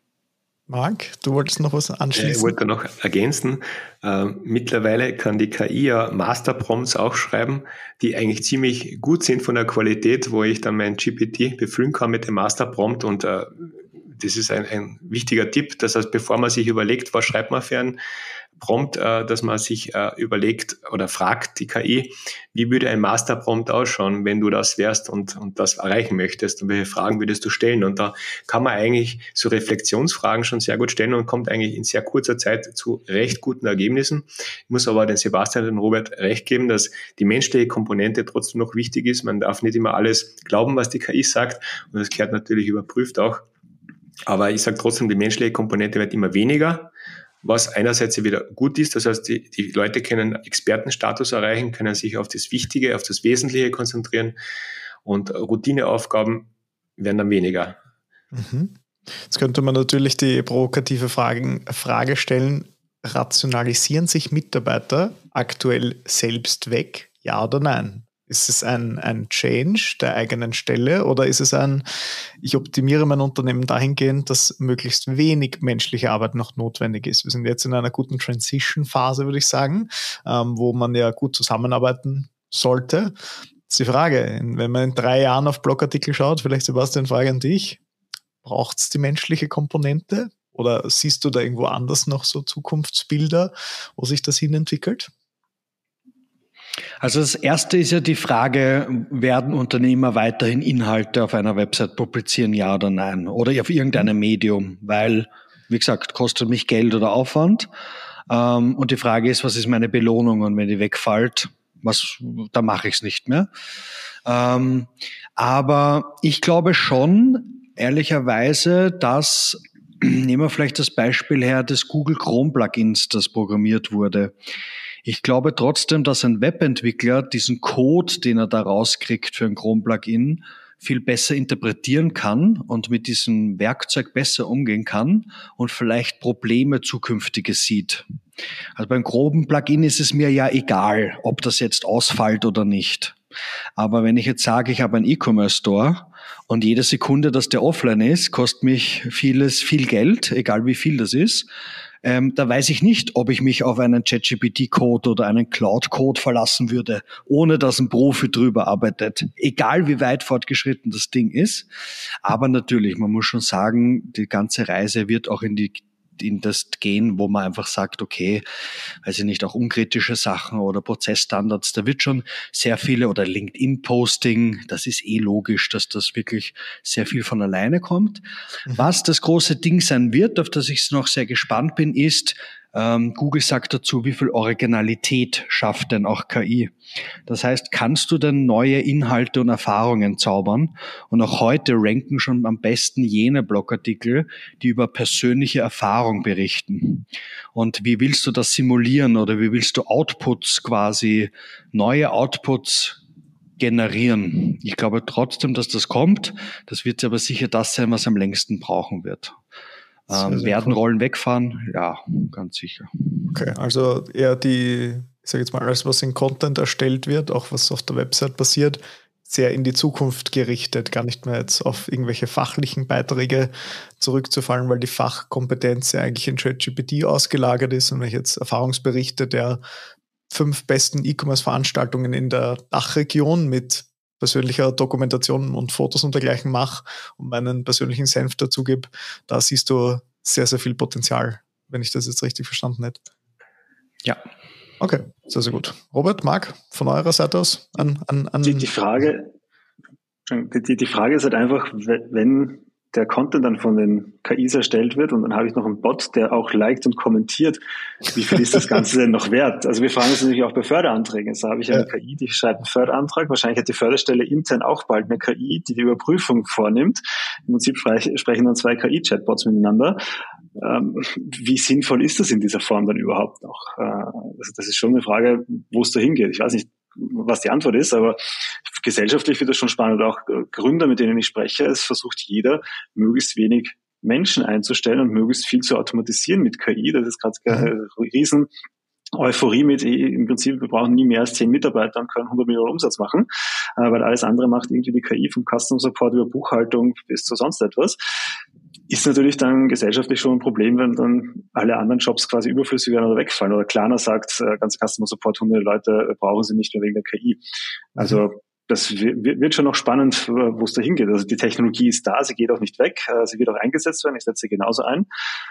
Marc, du wolltest noch was anschließen? Ich wollte noch ergänzen, äh, mittlerweile kann die K I ja Masterprompts auch schreiben, die eigentlich ziemlich gut sind von der Qualität, wo ich dann mein G P T befüllen kann mit dem Masterprompt und äh, das ist ein, ein wichtiger Tipp. Das heißt, bevor man sich überlegt, was schreibt man für einen Prompt, äh, dass man sich äh, überlegt oder fragt die K I, wie würde ein Masterprompt ausschauen, wenn du das wärst und, und das erreichen möchtest und welche Fragen würdest du stellen? Und da kann man eigentlich so Reflexionsfragen schon sehr gut stellen und kommt eigentlich in sehr kurzer Zeit zu recht guten Ergebnissen. Ich muss aber den Sebastian und den Robert recht geben, dass die menschliche Komponente trotzdem noch wichtig ist. Man darf nicht immer alles glauben, was die K I sagt und das gehört natürlich überprüft auch. Aber ich sage trotzdem, die menschliche Komponente wird immer weniger, was einerseits wieder gut ist. Das heißt, die, die Leute können Expertenstatus erreichen, können sich auf das Wichtige, auf das Wesentliche konzentrieren und Routineaufgaben werden dann weniger. Mhm. Jetzt könnte man natürlich die provokative Fragen, Frage stellen, rationalisieren sich Mitarbeiter aktuell selbst weg? Ja oder nein? Ist es ein, ein Change der eigenen Stelle oder ist es ein, ich optimiere mein Unternehmen dahingehend, dass möglichst wenig menschliche Arbeit noch notwendig ist? Wir sind jetzt in einer guten Transition-Phase, würde ich sagen, ähm, wo man ja gut zusammenarbeiten sollte. Das ist die Frage, wenn man in drei Jahren auf Blogartikel schaut, vielleicht Sebastian, Frage an dich, braucht es die menschliche Komponente oder siehst du da irgendwo anders noch so Zukunftsbilder, wo sich das hin entwickelt? Also das erste ist ja die Frage, werden Unternehmer weiterhin Inhalte auf einer Website publizieren, ja oder nein? Oder auf irgendeinem Medium, weil, wie gesagt, kostet mich Geld oder Aufwand. Ähm, und die Frage ist, was ist meine Belohnung? Und wenn die wegfällt, was, da mache ich es nicht mehr. Ähm, aber ich glaube schon, ehrlicherweise, dass, nehmen wir vielleicht das Beispiel her des Google Chrome Plugins, das programmiert wurde. Ich glaube trotzdem, dass ein Webentwickler diesen Code, den er da rauskriegt für ein Chrome-Plugin, viel besser interpretieren kann und mit diesem Werkzeug besser umgehen kann und vielleicht Probleme zukünftige sieht. Also beim groben Plugin ist es mir ja egal, ob das jetzt ausfällt oder nicht. Aber wenn ich jetzt sage, ich habe einen E-Commerce-Store und jede Sekunde, dass der offline ist, kostet mich vieles viel Geld, egal wie viel das ist, Ähm, da weiß ich nicht, ob ich mich auf einen ChatGPT-Code oder einen Cloud-Code verlassen würde, ohne dass ein Profi drüber arbeitet. Egal wie weit fortgeschritten das Ding ist. Aber natürlich, man muss schon sagen, die ganze Reise wird auch in die in das gehen, wo man einfach sagt, okay, weiß ich nicht, auch unkritische Sachen oder Prozessstandards, da wird schon sehr viele, oder LinkedIn-Posting, das ist eh logisch, dass das wirklich sehr viel von alleine kommt. Mhm. Was das große Ding sein wird, auf das ich noch sehr gespannt bin, ist, ähm, Google sagt dazu, wie viel Originalität schafft denn auch K I? Das heißt, kannst du denn neue Inhalte und Erfahrungen zaubern? Und auch heute ranken schon am besten jene Blogartikel, die über persönliche Erfahrung berichten. Und wie willst du das simulieren oder wie willst du Outputs quasi, neue Outputs generieren? Ich glaube trotzdem, dass das kommt. Das wird aber sicher das sein, was am längsten brauchen wird. Ähm, werden cool. Rollen wegfahren? Ja, ganz sicher. Okay, also eher die, ich sage jetzt mal, alles, was in Content erstellt wird, auch was auf der Website passiert, sehr in die Zukunft gerichtet, gar nicht mehr jetzt auf irgendwelche fachlichen Beiträge zurückzufallen, weil die Fachkompetenz ja eigentlich in ChatGPT ausgelagert ist. Und wenn ich jetzt Erfahrungsberichte der fünf besten E-Commerce-Veranstaltungen in der Dachregion mit persönlicher Dokumentation und Fotos und dergleichen mache und meinen persönlichen Senf dazu gebe, da siehst du sehr, sehr viel Potenzial, wenn ich das jetzt richtig verstanden hätte. Ja. Okay, sehr, sehr gut. Robert, Marc, von eurer Seite aus? An, an, an die, die, Frage, die, die Frage ist halt einfach, wenn der Content dann von den K Is erstellt wird und dann habe ich noch einen Bot, der auch liked und kommentiert, wie viel ist das Ganze denn noch wert? Also wir fragen uns natürlich auch bei Förderanträgen. Also habe ich eine ja. K I, die schreibt einen Förderantrag. Wahrscheinlich hat die Förderstelle intern auch bald eine K I, die die Überprüfung vornimmt. Im Prinzip sprechen dann zwei K I-Chatbots miteinander. Ähm, wie sinnvoll ist das in dieser Form dann überhaupt noch? Äh, also das ist schon eine Frage, wo es da hingeht. Ich weiß nicht, was die Antwort ist, aber gesellschaftlich wird das schon spannend. Und auch Gründer, mit denen ich spreche, es versucht jeder, möglichst wenig Menschen einzustellen und möglichst viel zu automatisieren mit K I. Das ist gerade eine riesen Euphorie mit, im Prinzip, wir brauchen nie mehr als zehn Mitarbeiter und können hundert Millionen Umsatz machen, weil alles andere macht irgendwie die K I vom Customer Support über Buchhaltung bis zu sonst etwas. Ist natürlich dann gesellschaftlich schon ein Problem, wenn dann alle anderen Jobs quasi überflüssig werden oder wegfallen. Oder Klarna sagt, ganze Customer Support, hundert Leute brauchen sie nicht mehr wegen der K I. Also das wird schon noch spannend, wo es da hingeht. Also die Technologie ist da, sie geht auch nicht weg, sie wird auch eingesetzt werden, ich setze sie genauso ein.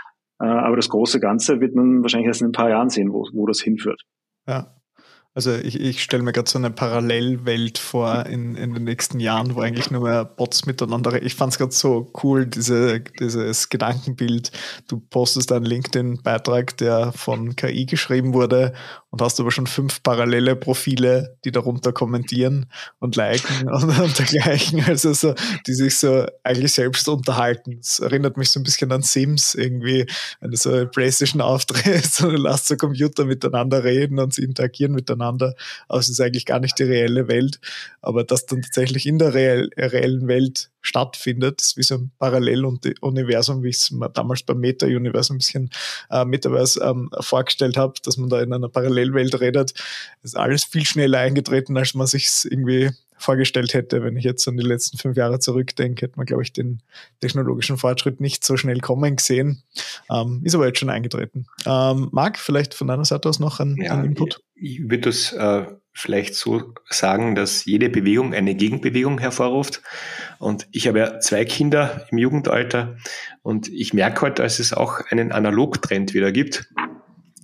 Aber das große Ganze wird man wahrscheinlich erst in ein paar Jahren sehen, wo, wo das hinführt. Ja. Also ich, ich stelle mir gerade so eine Parallelwelt vor in, in den nächsten Jahren, wo eigentlich nur mehr Bots miteinander reden. Ich fand es gerade so cool, diese, dieses Gedankenbild. Du postest einen LinkedIn-Beitrag, der von K I geschrieben wurde und hast aber schon fünf parallele Profile, die darunter kommentieren und liken und, und dergleichen. Also so, die sich so eigentlich selbst unterhalten. Das erinnert mich so ein bisschen an Sims irgendwie, wenn du so eine PlayStation aufdrehst und du lässt so Computer miteinander reden und sie interagieren miteinander. Aber es ist eigentlich gar nicht die reelle Welt. Aber das dann tatsächlich in der reell, reellen Welt stattfindet, ist wie so ein Paralleluniversum, wie ich es damals beim Meta-Universum ein bisschen äh, Metaverse ähm, vorgestellt habe, dass man da in einer Parallelwelt redet. Das ist alles viel schneller eingetreten, als man sich es irgendwie vorgestellt hätte. Wenn ich jetzt an die letzten fünf Jahre zurückdenke, hätte man, glaube ich, den technologischen Fortschritt nicht so schnell kommen gesehen. Ähm, ist aber jetzt schon eingetreten. Ähm, Marc, vielleicht von deiner Seite aus noch ein, ja, ein Input? Ich, ich würde das äh, vielleicht so sagen, dass jede Bewegung eine Gegenbewegung hervorruft. Und ich habe ja zwei Kinder im Jugendalter und ich merke halt, dass es auch einen Analogtrend wieder gibt.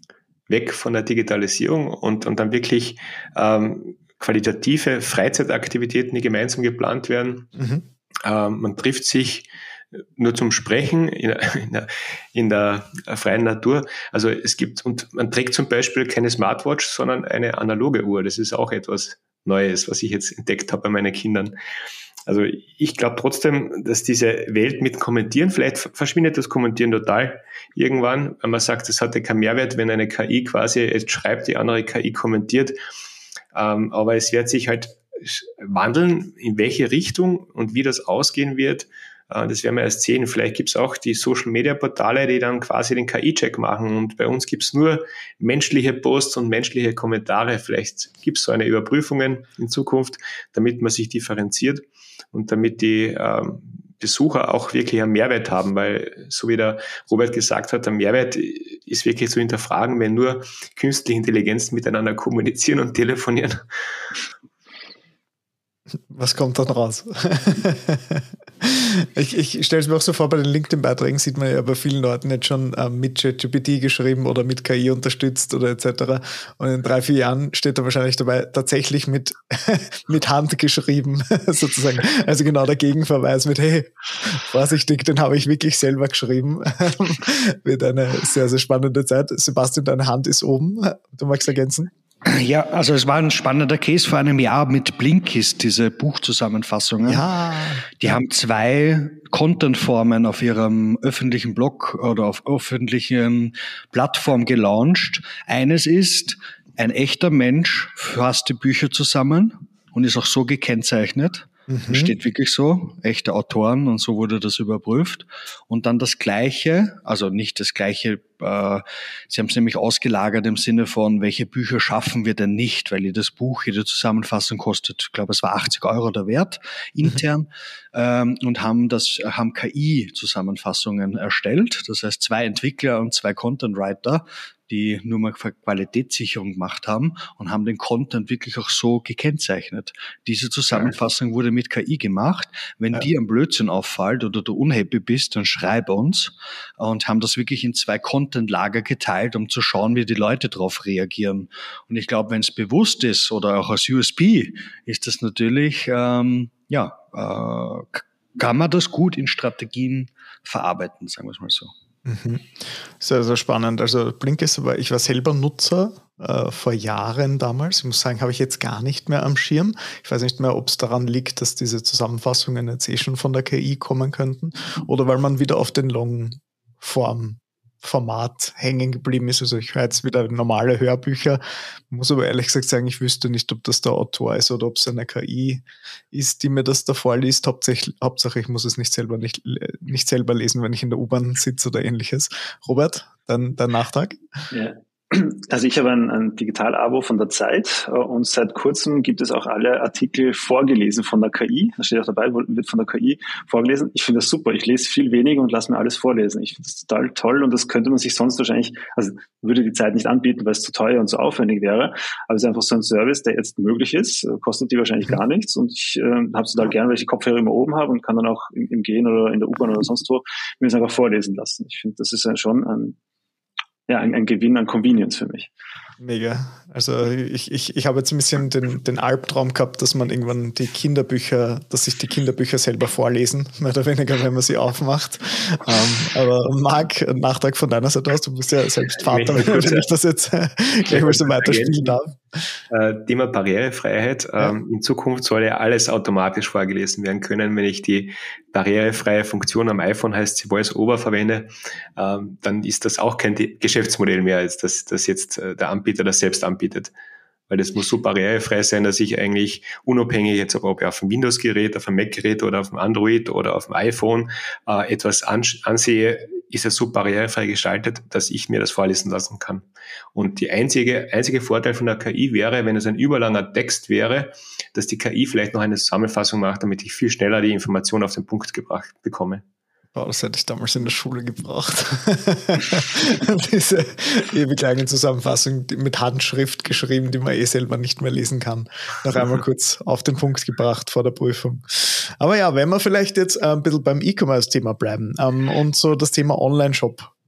weg von der Digitalisierung und, und dann wirklich ähm, qualitative Freizeitaktivitäten, die gemeinsam geplant werden. Mhm. Ähm, man trifft sich nur zum Sprechen in, in, der, in der freien Natur. Also es gibt, und man trägt zum Beispiel keine Smartwatch, sondern eine analoge Uhr. Das ist auch etwas Neues, was ich jetzt entdeckt habe bei meinen Kindern. Also ich glaube trotzdem, dass diese Welt mit Kommentieren, vielleicht verschwindet das Kommentieren total irgendwann, wenn man sagt, es hatte keinen Mehrwert, wenn eine K I quasi jetzt schreibt, die andere K I kommentiert. Ähm, aber es wird sich halt wandeln, in welche Richtung und wie das ausgehen wird. Äh, das werden wir erst sehen. Vielleicht gibt es auch die Social-Media-Portale, die dann quasi den K I-Check machen. Und bei uns gibt es nur menschliche Posts und menschliche Kommentare. Vielleicht gibt es so eine Überprüfung in Zukunft, damit man sich differenziert. Und damit die ähm, Besucher auch wirklich einen Mehrwert haben, weil, so wie der Robert gesagt hat, der Mehrwert ist wirklich zu hinterfragen, wenn nur künstliche Intelligenzen miteinander kommunizieren und telefonieren. Was kommt dann raus? ich ich stelle es mir auch so vor, bei den LinkedIn-Beiträgen sieht man ja bei vielen Leuten jetzt schon ähm, mit ChatGPT geschrieben oder mit K I unterstützt oder et cetera. Und in drei, vier Jahren steht da wahrscheinlich dabei tatsächlich mit, mit Hand geschrieben, sozusagen. Also genau der Gegenverweis mit, hey, vorsichtig, den habe ich wirklich selber geschrieben. Wird eine sehr, sehr spannende Zeit. Sebastian, deine Hand ist oben. Du magst ergänzen? Ja, also es war ein spannender Case vor einem Jahr mit Blinkist, diese Buchzusammenfassungen. Ja. Die haben zwei Contentformen auf ihrem öffentlichen Blog oder auf öffentlichen Plattform gelauncht. Eines ist, ein echter Mensch fasst die Bücher zusammen und ist auch so gekennzeichnet. Mhm. Steht wirklich so, echte Autoren, und so wurde das überprüft. Und dann das Gleiche, also nicht das Gleiche, äh, sie haben es nämlich ausgelagert im Sinne von, welche Bücher schaffen wir denn nicht, weil jedes Buch, jede Zusammenfassung kostet, ich glaube, es war achtzig Euro der Wert intern, mhm. ähm, und haben das, haben K I-Zusammenfassungen erstellt. Das heißt, zwei Entwickler und zwei Content-Writer, die nur mal Qualitätssicherung gemacht haben und haben den Content wirklich auch so gekennzeichnet. Diese Zusammenfassung wurde mit K I gemacht. Wenn ja. dir ein Blödsinn auffällt oder du unhappy bist, dann schreib uns, und haben das wirklich in zwei Content-Lager geteilt, um zu schauen, wie die Leute darauf reagieren. Und ich glaube, wenn es bewusst ist oder auch als U S P, ist das natürlich, ähm, ja, äh, kann man das gut in Strategien verarbeiten, sagen wir es mal so. Mhm. Sehr, sehr spannend. Also Blinkist, aber ich war selber Nutzer äh, vor Jahren damals. Ich muss sagen, habe ich jetzt gar nicht mehr am Schirm. Ich weiß nicht mehr, ob es daran liegt, dass diese Zusammenfassungen jetzt eh schon von der K I kommen könnten oder weil man wieder auf den Longform Format hängen geblieben ist. Also ich höre jetzt wieder normale Hörbücher, muss aber ehrlich gesagt sagen, ich wüsste nicht, ob das der Autor ist oder ob es eine K I ist, die mir das da vorliest. Hauptsächlich, Hauptsache, ich muss es nicht selber, nicht, nicht selber lesen, wenn ich in der U-Bahn sitze oder ähnliches. Robert, dein, dein Nachtrag? Ja. Also ich habe ein, ein Digital-Abo von der Zeit und seit kurzem gibt es auch alle Artikel vorgelesen von der K I. Da steht auch dabei, wird von der K I vorgelesen. Ich finde das super. Ich lese viel weniger und lasse mir alles vorlesen. Ich finde das total toll und das könnte man sich sonst wahrscheinlich, also würde die Zeit nicht anbieten, weil es zu teuer und zu aufwendig wäre. Aber es ist einfach so ein Service, der jetzt möglich ist, kostet die wahrscheinlich gar nichts und ich äh, habe es total gern, weil ich die Kopfhörer immer oben habe und kann dann auch im, im Gehen oder in der U-Bahn oder sonst wo mir es einfach vorlesen lassen. Ich finde, das ist ja schon ein Ja, ein, ein Gewinn an Convenience für mich. Mega. Also ich, ich, ich habe jetzt ein bisschen den, den Albtraum gehabt, dass man irgendwann die Kinderbücher, dass sich die Kinderbücher selber vorlesen, mehr oder weniger, wenn man sie aufmacht. Um, aber Marc, ein Nachtrag von deiner Seite aus, du bist ja selbst Vater, wenn ich das jetzt gleich mal so weiterspielen darf. Äh, Thema Barrierefreiheit. Ja. Ähm, in Zukunft soll ja alles automatisch vorgelesen werden können. Wenn ich die barrierefreie Funktion am iPhone, heißt sie VoiceOver, verwende, ähm, dann ist das auch kein Geschäftsmodell mehr, als dass, dass jetzt äh, der Anbieter das selbst anbietet. Weil das muss so barrierefrei sein, dass ich eigentlich unabhängig jetzt, ob ich auf dem Windows-Gerät, auf dem Mac-Gerät oder auf dem Android oder auf dem iPhone äh, etwas ans- ansehe, ist es so barrierefrei gestaltet, dass ich mir das vorlesen lassen kann. Und die einzige, einzige Vorteil von der K I wäre, wenn es ein überlanger Text wäre, dass die K I vielleicht noch eine Zusammenfassung macht, damit ich viel schneller die Information auf den Punkt gebracht bekomme. Wow, das hätte ich damals in der Schule gebraucht. Diese ewig lange Zusammenfassung mit Handschrift geschrieben, die man eh selber nicht mehr lesen kann. Noch einmal kurz auf den Punkt gebracht vor der Prüfung. Aber ja, wenn wir vielleicht jetzt ein bisschen beim E-Commerce-Thema bleiben ähm, und so das Thema Online-Shop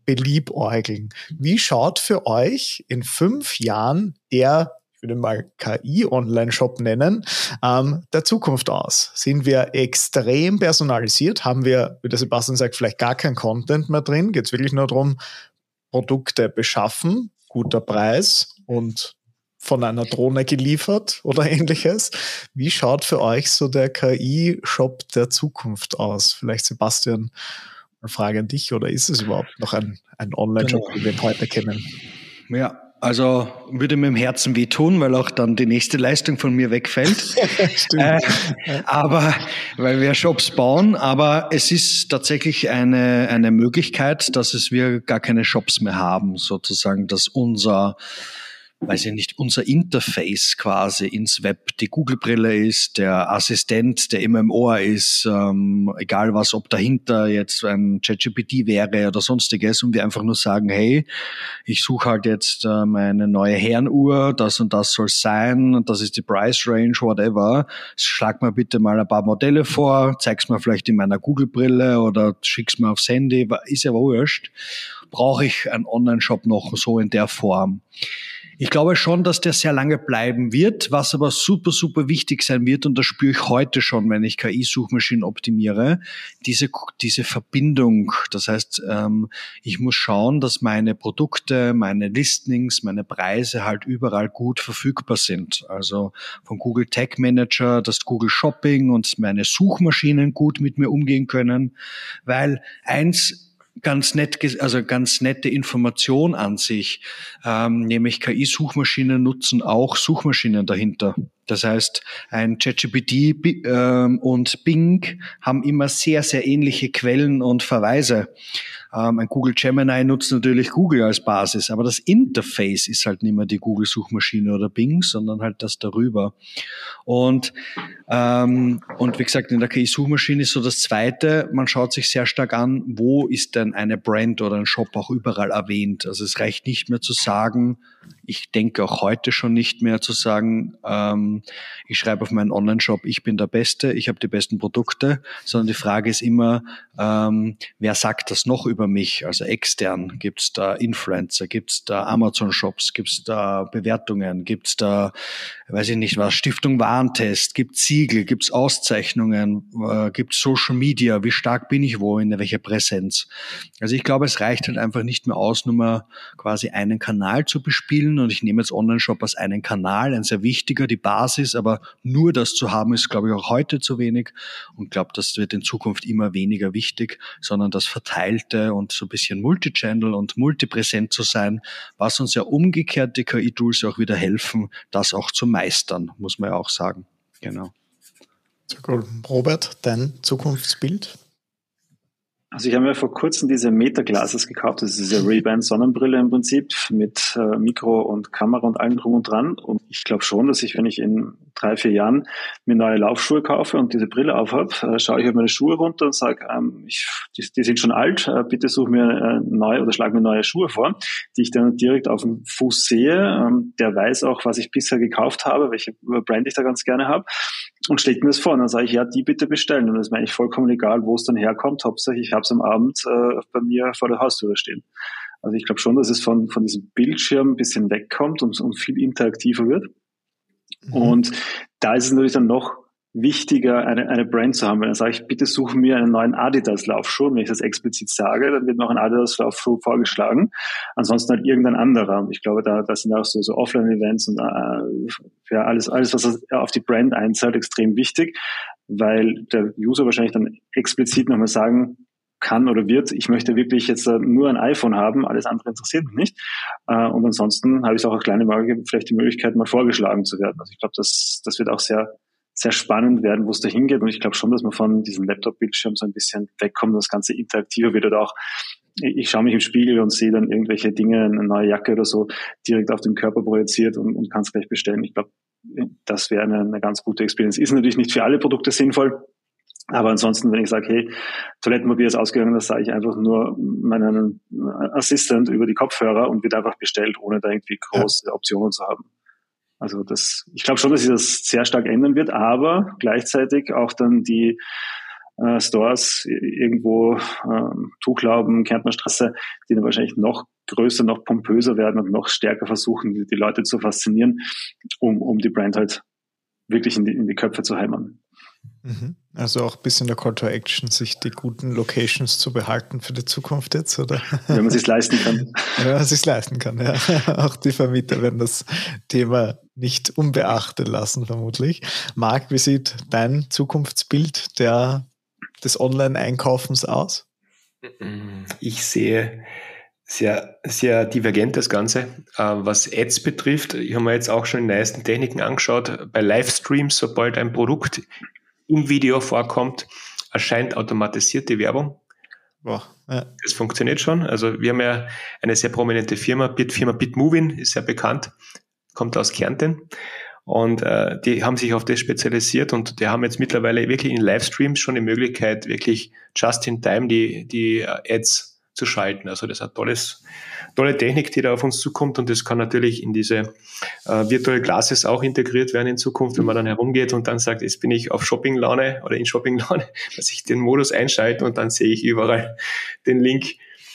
beliebäugeln. Wie schaut für euch in fünf Jahren der, ich würde mal K I-Online-Shop nennen, ähm, der Zukunft aus? Sind wir extrem personalisiert? Haben wir, wie der Sebastian sagt, vielleicht gar kein Content mehr drin? Geht es wirklich nur darum, Produkte beschaffen, guter Preis und von einer Drohne geliefert oder ähnliches? Wie schaut für euch so der K I-Shop der Zukunft aus? Vielleicht, Sebastian, eine Frage an dich, oder ist es überhaupt noch ein, ein Online-Shop, Genau. den wir heute kennen? Ja, also würde mir im Herzen wehtun, weil auch dann die nächste Leistung von mir wegfällt. äh, aber weil wir Shops bauen, aber es ist tatsächlich eine eine Möglichkeit, dass es wir gar keine Shops mehr haben, sozusagen, dass unser weiß ich nicht, unser Interface quasi ins Web die Google-Brille ist, der Assistent, der immer im Ohr ist, ähm, egal was, ob dahinter jetzt ein ChatGPT wäre oder sonstiges, und wir einfach nur sagen, hey, ich suche halt jetzt äh, meine neue Herrenuhr, das und das soll sein, das ist die Price Range, whatever. Schlag mir bitte mal ein paar Modelle vor, zeig's mir vielleicht in meiner Google-Brille oder schick's mir aufs Handy, ist ja wurscht. Brauche ich einen Online-Shop noch so in der Form? Ich glaube schon, dass der sehr lange bleiben wird, was aber super, super wichtig sein wird, und das spüre ich heute schon, wenn ich K I-Suchmaschinen optimiere, diese diese Verbindung. Das heißt, ähm, ich muss schauen, dass meine Produkte, meine Listings, meine Preise halt überall gut verfügbar sind. Also von Google Tag Manager, das Google Shopping und meine Suchmaschinen gut mit mir umgehen können, weil eins ganz nett, also ganz nette Information an sich, ähm, nämlich K I-Suchmaschinen nutzen auch Suchmaschinen dahinter. Das heißt, ein ChatGPT ähm, und Bing haben immer sehr, sehr ähnliche Quellen und Verweise. Ähm, ein Google Gemini nutzt natürlich Google als Basis, aber das Interface ist halt nicht mehr die Google-Suchmaschine oder Bing, sondern halt das darüber. Und ähm, und wie gesagt, in der K I-Suchmaschine ist so das Zweite, man schaut sich sehr stark an, wo ist denn eine Brand oder ein Shop auch überall erwähnt. Also es reicht nicht mehr zu sagen, ich denke auch heute schon nicht mehr zu sagen, ähm, ich schreibe auf meinen Online-Shop, ich bin der Beste, ich habe die besten Produkte, sondern die Frage ist immer, ähm, wer sagt das noch über mich? Also extern, gibt es da Influencer, gibt es da Amazon-Shops, gibt es da Bewertungen, gibt es da, weiß ich nicht was, Stiftung Warentest, gibt es Siegel, gibt es Auszeichnungen, äh, gibt es Social Media, wie stark bin ich wo, in welcher Präsenz? Also ich glaube, es reicht halt einfach nicht mehr aus, nur mal quasi einen Kanal zu bespielen, und ich nehme jetzt Online-Shop als einen Kanal, ein sehr wichtiger, die Basis, aber nur das zu haben, ist, glaube ich, auch heute zu wenig, und glaube, das wird in Zukunft immer weniger wichtig, sondern das Verteilte und so ein bisschen Multichannel und multipräsent zu sein, was uns ja umgekehrt die K I-Tools auch wieder helfen, das auch zu meistern, muss man ja auch sagen. Genau. Sehr cool. Robert, dein Zukunftsbild? Also ich habe mir vor kurzem diese Meta-Glasses gekauft, das ist diese Ray-Ban Sonnenbrille im Prinzip mit äh, Mikro und Kamera und allem drum und dran, und ich glaube schon, dass ich, wenn ich in drei, vier Jahren mir neue Laufschuhe kaufe und diese Brille aufhab, äh, schaue ich auf meine Schuhe runter und sage, ähm, ich, die, die sind schon alt, äh, bitte such mir äh, neu oder schlag mir neue Schuhe vor, die ich dann direkt auf dem Fuß sehe. Ähm, der weiß auch, was ich bisher gekauft habe, welche Brand ich da ganz gerne habe, und schlägt mir das vor. Und dann sage ich, ja, die bitte bestellen. Und das ist mir eigentlich vollkommen egal, wo es dann herkommt. Hauptsache, ich habe es am Abend äh, bei mir vor der Haustür stehen. Also ich glaube schon, dass es von von diesem Bildschirm ein bisschen wegkommt und, und viel interaktiver wird. Mhm. Und da ist es natürlich dann noch wichtiger, eine, eine Brand zu haben. Wenn dann sage ich, bitte suche mir einen neuen Adidas-Laufschuh. Und wenn ich das explizit sage, dann wird noch ein Adidas-Laufschuh vorgeschlagen. Ansonsten halt irgendein anderer. Und ich glaube, da, da sind auch so, so Offline-Events und äh, ja, alles, alles, was auf die Brand einzahlt, extrem wichtig, weil der User wahrscheinlich dann explizit nochmal sagen kann oder wird, ich möchte wirklich jetzt nur ein iPhone haben, alles andere interessiert mich nicht. Und ansonsten habe ich auch eine kleine Marke, vielleicht die Möglichkeit, mal vorgeschlagen zu werden. Also ich glaube, das, das wird auch sehr sehr spannend werden, wo es da hingeht. Und ich glaube schon, dass man von diesem Laptop-Bildschirm so ein bisschen wegkommt, das Ganze interaktiver wird. Oder auch, ich schaue mich im Spiegel und sehe dann irgendwelche Dinge, eine neue Jacke oder so, direkt auf den Körper projiziert und, und kann es gleich bestellen. Ich glaube, das wäre eine, eine ganz gute Experience. Ist natürlich nicht für alle Produkte sinnvoll, aber ansonsten, wenn ich sage, hey, Toilettenpapier ist ausgegangen, das sage ich einfach nur meinen Assistent über die Kopfhörer und wird einfach bestellt, ohne da irgendwie große Optionen zu haben. Also das, ich glaube schon, dass sich das sehr stark ändern wird, aber gleichzeitig auch dann die äh, Stores irgendwo, äh, Tuchlauben, Kärntner Straße, die dann wahrscheinlich noch größer, noch pompöser werden und noch stärker versuchen, die, die Leute zu faszinieren, um, um die Brand halt wirklich in die, in die Köpfe zu hämmern. Also auch ein bisschen der Call to Action, sich die guten Locations zu behalten für die Zukunft jetzt, oder? Wenn man es sich leisten kann. Wenn man es sich leisten kann, ja. Auch die Vermieter werden das Thema nicht unbeachtet lassen, vermutlich. Marc, wie sieht dein Zukunftsbild der, des Online-Einkaufens aus? Ich sehe sehr, sehr divergent das Ganze. Was Ads betrifft, ich habe mir jetzt auch schon die neuesten Techniken angeschaut. Bei Livestreams, sobald ein Produkt im Video vorkommt, erscheint automatisierte Werbung. Boah, ja. Das funktioniert schon. Also wir haben ja eine sehr prominente Firma, Bit, Firma Bitmovin, ist sehr bekannt, kommt aus Kärnten. Und äh, die haben sich auf das spezialisiert und die haben jetzt mittlerweile wirklich in Livestreams schon die Möglichkeit, wirklich just in time die, die Ads zu schalten. Also das ist eine tolles, tolle Technik, die da auf uns zukommt und das kann natürlich in diese äh, Virtual Glasses auch integriert werden in Zukunft, wenn man dann herumgeht und dann sagt, jetzt bin ich auf Shopping-Laune oder in Shopping-Laune, dass ich den Modus einschalte und dann sehe ich überall den Link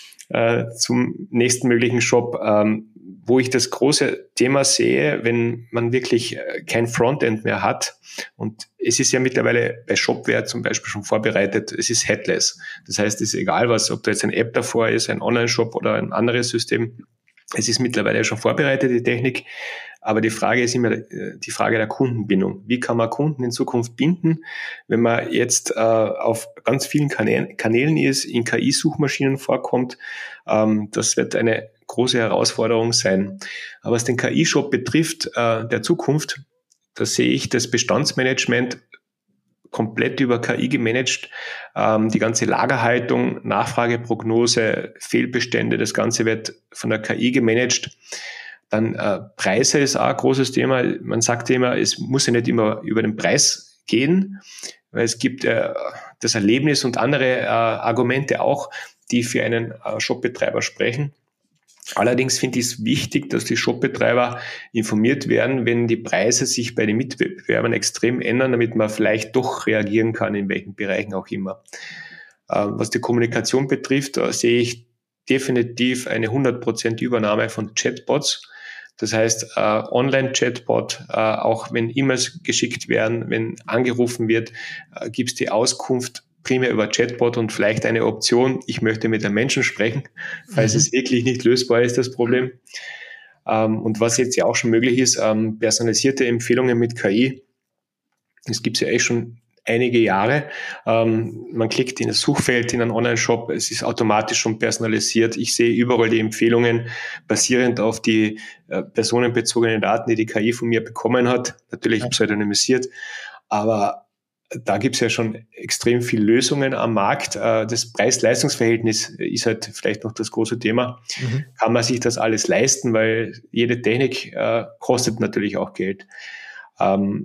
äh, zum nächsten möglichen Shop. Ähm, wo ich das große Thema sehe, wenn man wirklich kein Frontend mehr hat, und es ist ja mittlerweile bei Shopware zum Beispiel schon vorbereitet, es ist headless. Das heißt, es ist egal was, ob da jetzt ein App davor ist, ein Online-Shop oder ein anderes System, es ist mittlerweile schon vorbereitet, die Technik. Aber die Frage ist immer die Frage der Kundenbindung. Wie kann man Kunden in Zukunft binden, wenn man jetzt äh, auf ganz vielen Kanä- Kanälen ist, in K I-Suchmaschinen vorkommt? Ähm, das wird eine große Herausforderung sein. Aber was den K I-Shop betrifft, äh, der Zukunft, da sehe ich das Bestandsmanagement komplett über K I gemanagt. Ähm, die ganze Lagerhaltung, Nachfrageprognose, Fehlbestände, das Ganze wird von der K I gemanagt. Dann äh, Preise ist auch ein großes Thema. Man sagt immer, es muss ja nicht immer über den Preis gehen, weil es gibt äh, das Erlebnis und andere äh, Argumente auch, die für einen äh, Shopbetreiber sprechen. Allerdings finde ich es wichtig, dass die Shopbetreiber informiert werden, wenn die Preise sich bei den Mitbewerbern extrem ändern, damit man vielleicht doch reagieren kann, in welchen Bereichen auch immer. Äh, was die Kommunikation betrifft, da sehe ich definitiv eine hundert Prozent Übernahme von Chatbots. Das heißt, äh, Online-Chatbot, äh, auch wenn E-Mails geschickt werden, wenn angerufen wird, äh, gibt es die Auskunft primär über Chatbot und vielleicht eine Option, ich möchte mit einem Menschen sprechen, falls mhm. es wirklich nicht lösbar ist, das Problem. Ähm, und was jetzt ja auch schon möglich ist, ähm, personalisierte Empfehlungen mit K I. Das gibt es ja echt schon einige Jahre. Ähm, man klickt in das Suchfeld in einen Online-Shop, es ist automatisch schon personalisiert. Ich sehe überall die Empfehlungen basierend auf die äh, personenbezogenen Daten, die die K I von mir bekommen hat. Natürlich pseudonymisiert, aber da gibt es ja schon extrem viele Lösungen am Markt. Das Preis-Leistungs-Verhältnis ist halt vielleicht noch das große Thema. Mhm. Kann man sich das alles leisten, weil jede Technik äh, kostet natürlich auch Geld. Ähm,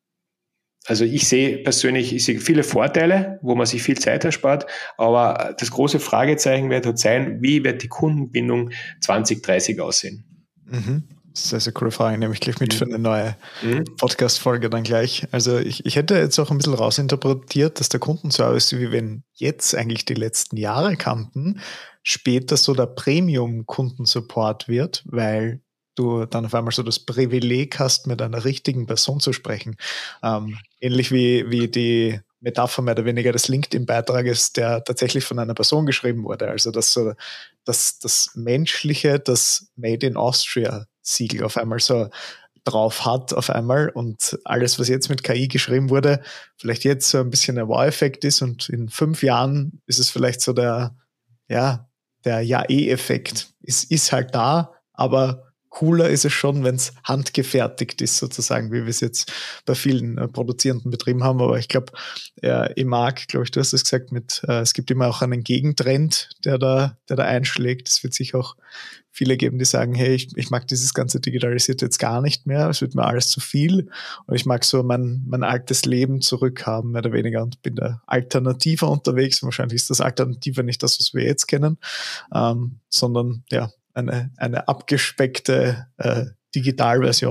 also ich sehe persönlich, ich sehe viele Vorteile, wo man sich viel Zeit erspart, aber das große Fragezeichen wird halt sein, wie wird die Kundenbindung zwanzig dreißig aussehen? Mhm. Sehr, sehr coole Frage, nehme ich gleich mit für eine neue mhm. Podcast-Folge dann gleich. Also ich, ich hätte jetzt auch ein bisschen rausinterpretiert, dass der Kundenservice, wie wir ihn jetzt eigentlich die letzten Jahre kannten, später so der Premium-Kundensupport wird, weil du dann auf einmal so das Privileg hast, mit einer richtigen Person zu sprechen. Ähm, ähnlich wie, wie die Metapher mehr oder weniger des LinkedIn-Beitrages, der tatsächlich von einer Person geschrieben wurde. Also dass so das, das Menschliche, das Made in Austria Siegel auf einmal so drauf hat auf einmal und alles, was jetzt mit K I geschrieben wurde, vielleicht jetzt so ein bisschen ein Wow-Effekt ist und in fünf Jahren ist es vielleicht so der, ja, der Ja-Eh-Effekt. Es ist halt da, aber cooler ist es schon, wenn es handgefertigt ist, sozusagen, wie wir es jetzt bei vielen äh, produzierenden Betrieben haben. Aber ich glaube, äh, ich mag, glaube ich, du hast es gesagt, mit äh, es gibt immer auch einen Gegentrend, der da, der da einschlägt. Es wird sich auch viele geben, die sagen, hey, ich, ich mag dieses ganze Digitalisierte jetzt gar nicht mehr, es wird mir alles zu viel und ich mag so mein, mein altes Leben zurückhaben, mehr oder weniger, und bin da alternativer unterwegs. Wahrscheinlich ist das Alternative nicht das, was wir jetzt kennen, ähm, sondern ja, eine, eine abgespeckte äh, Digitalversion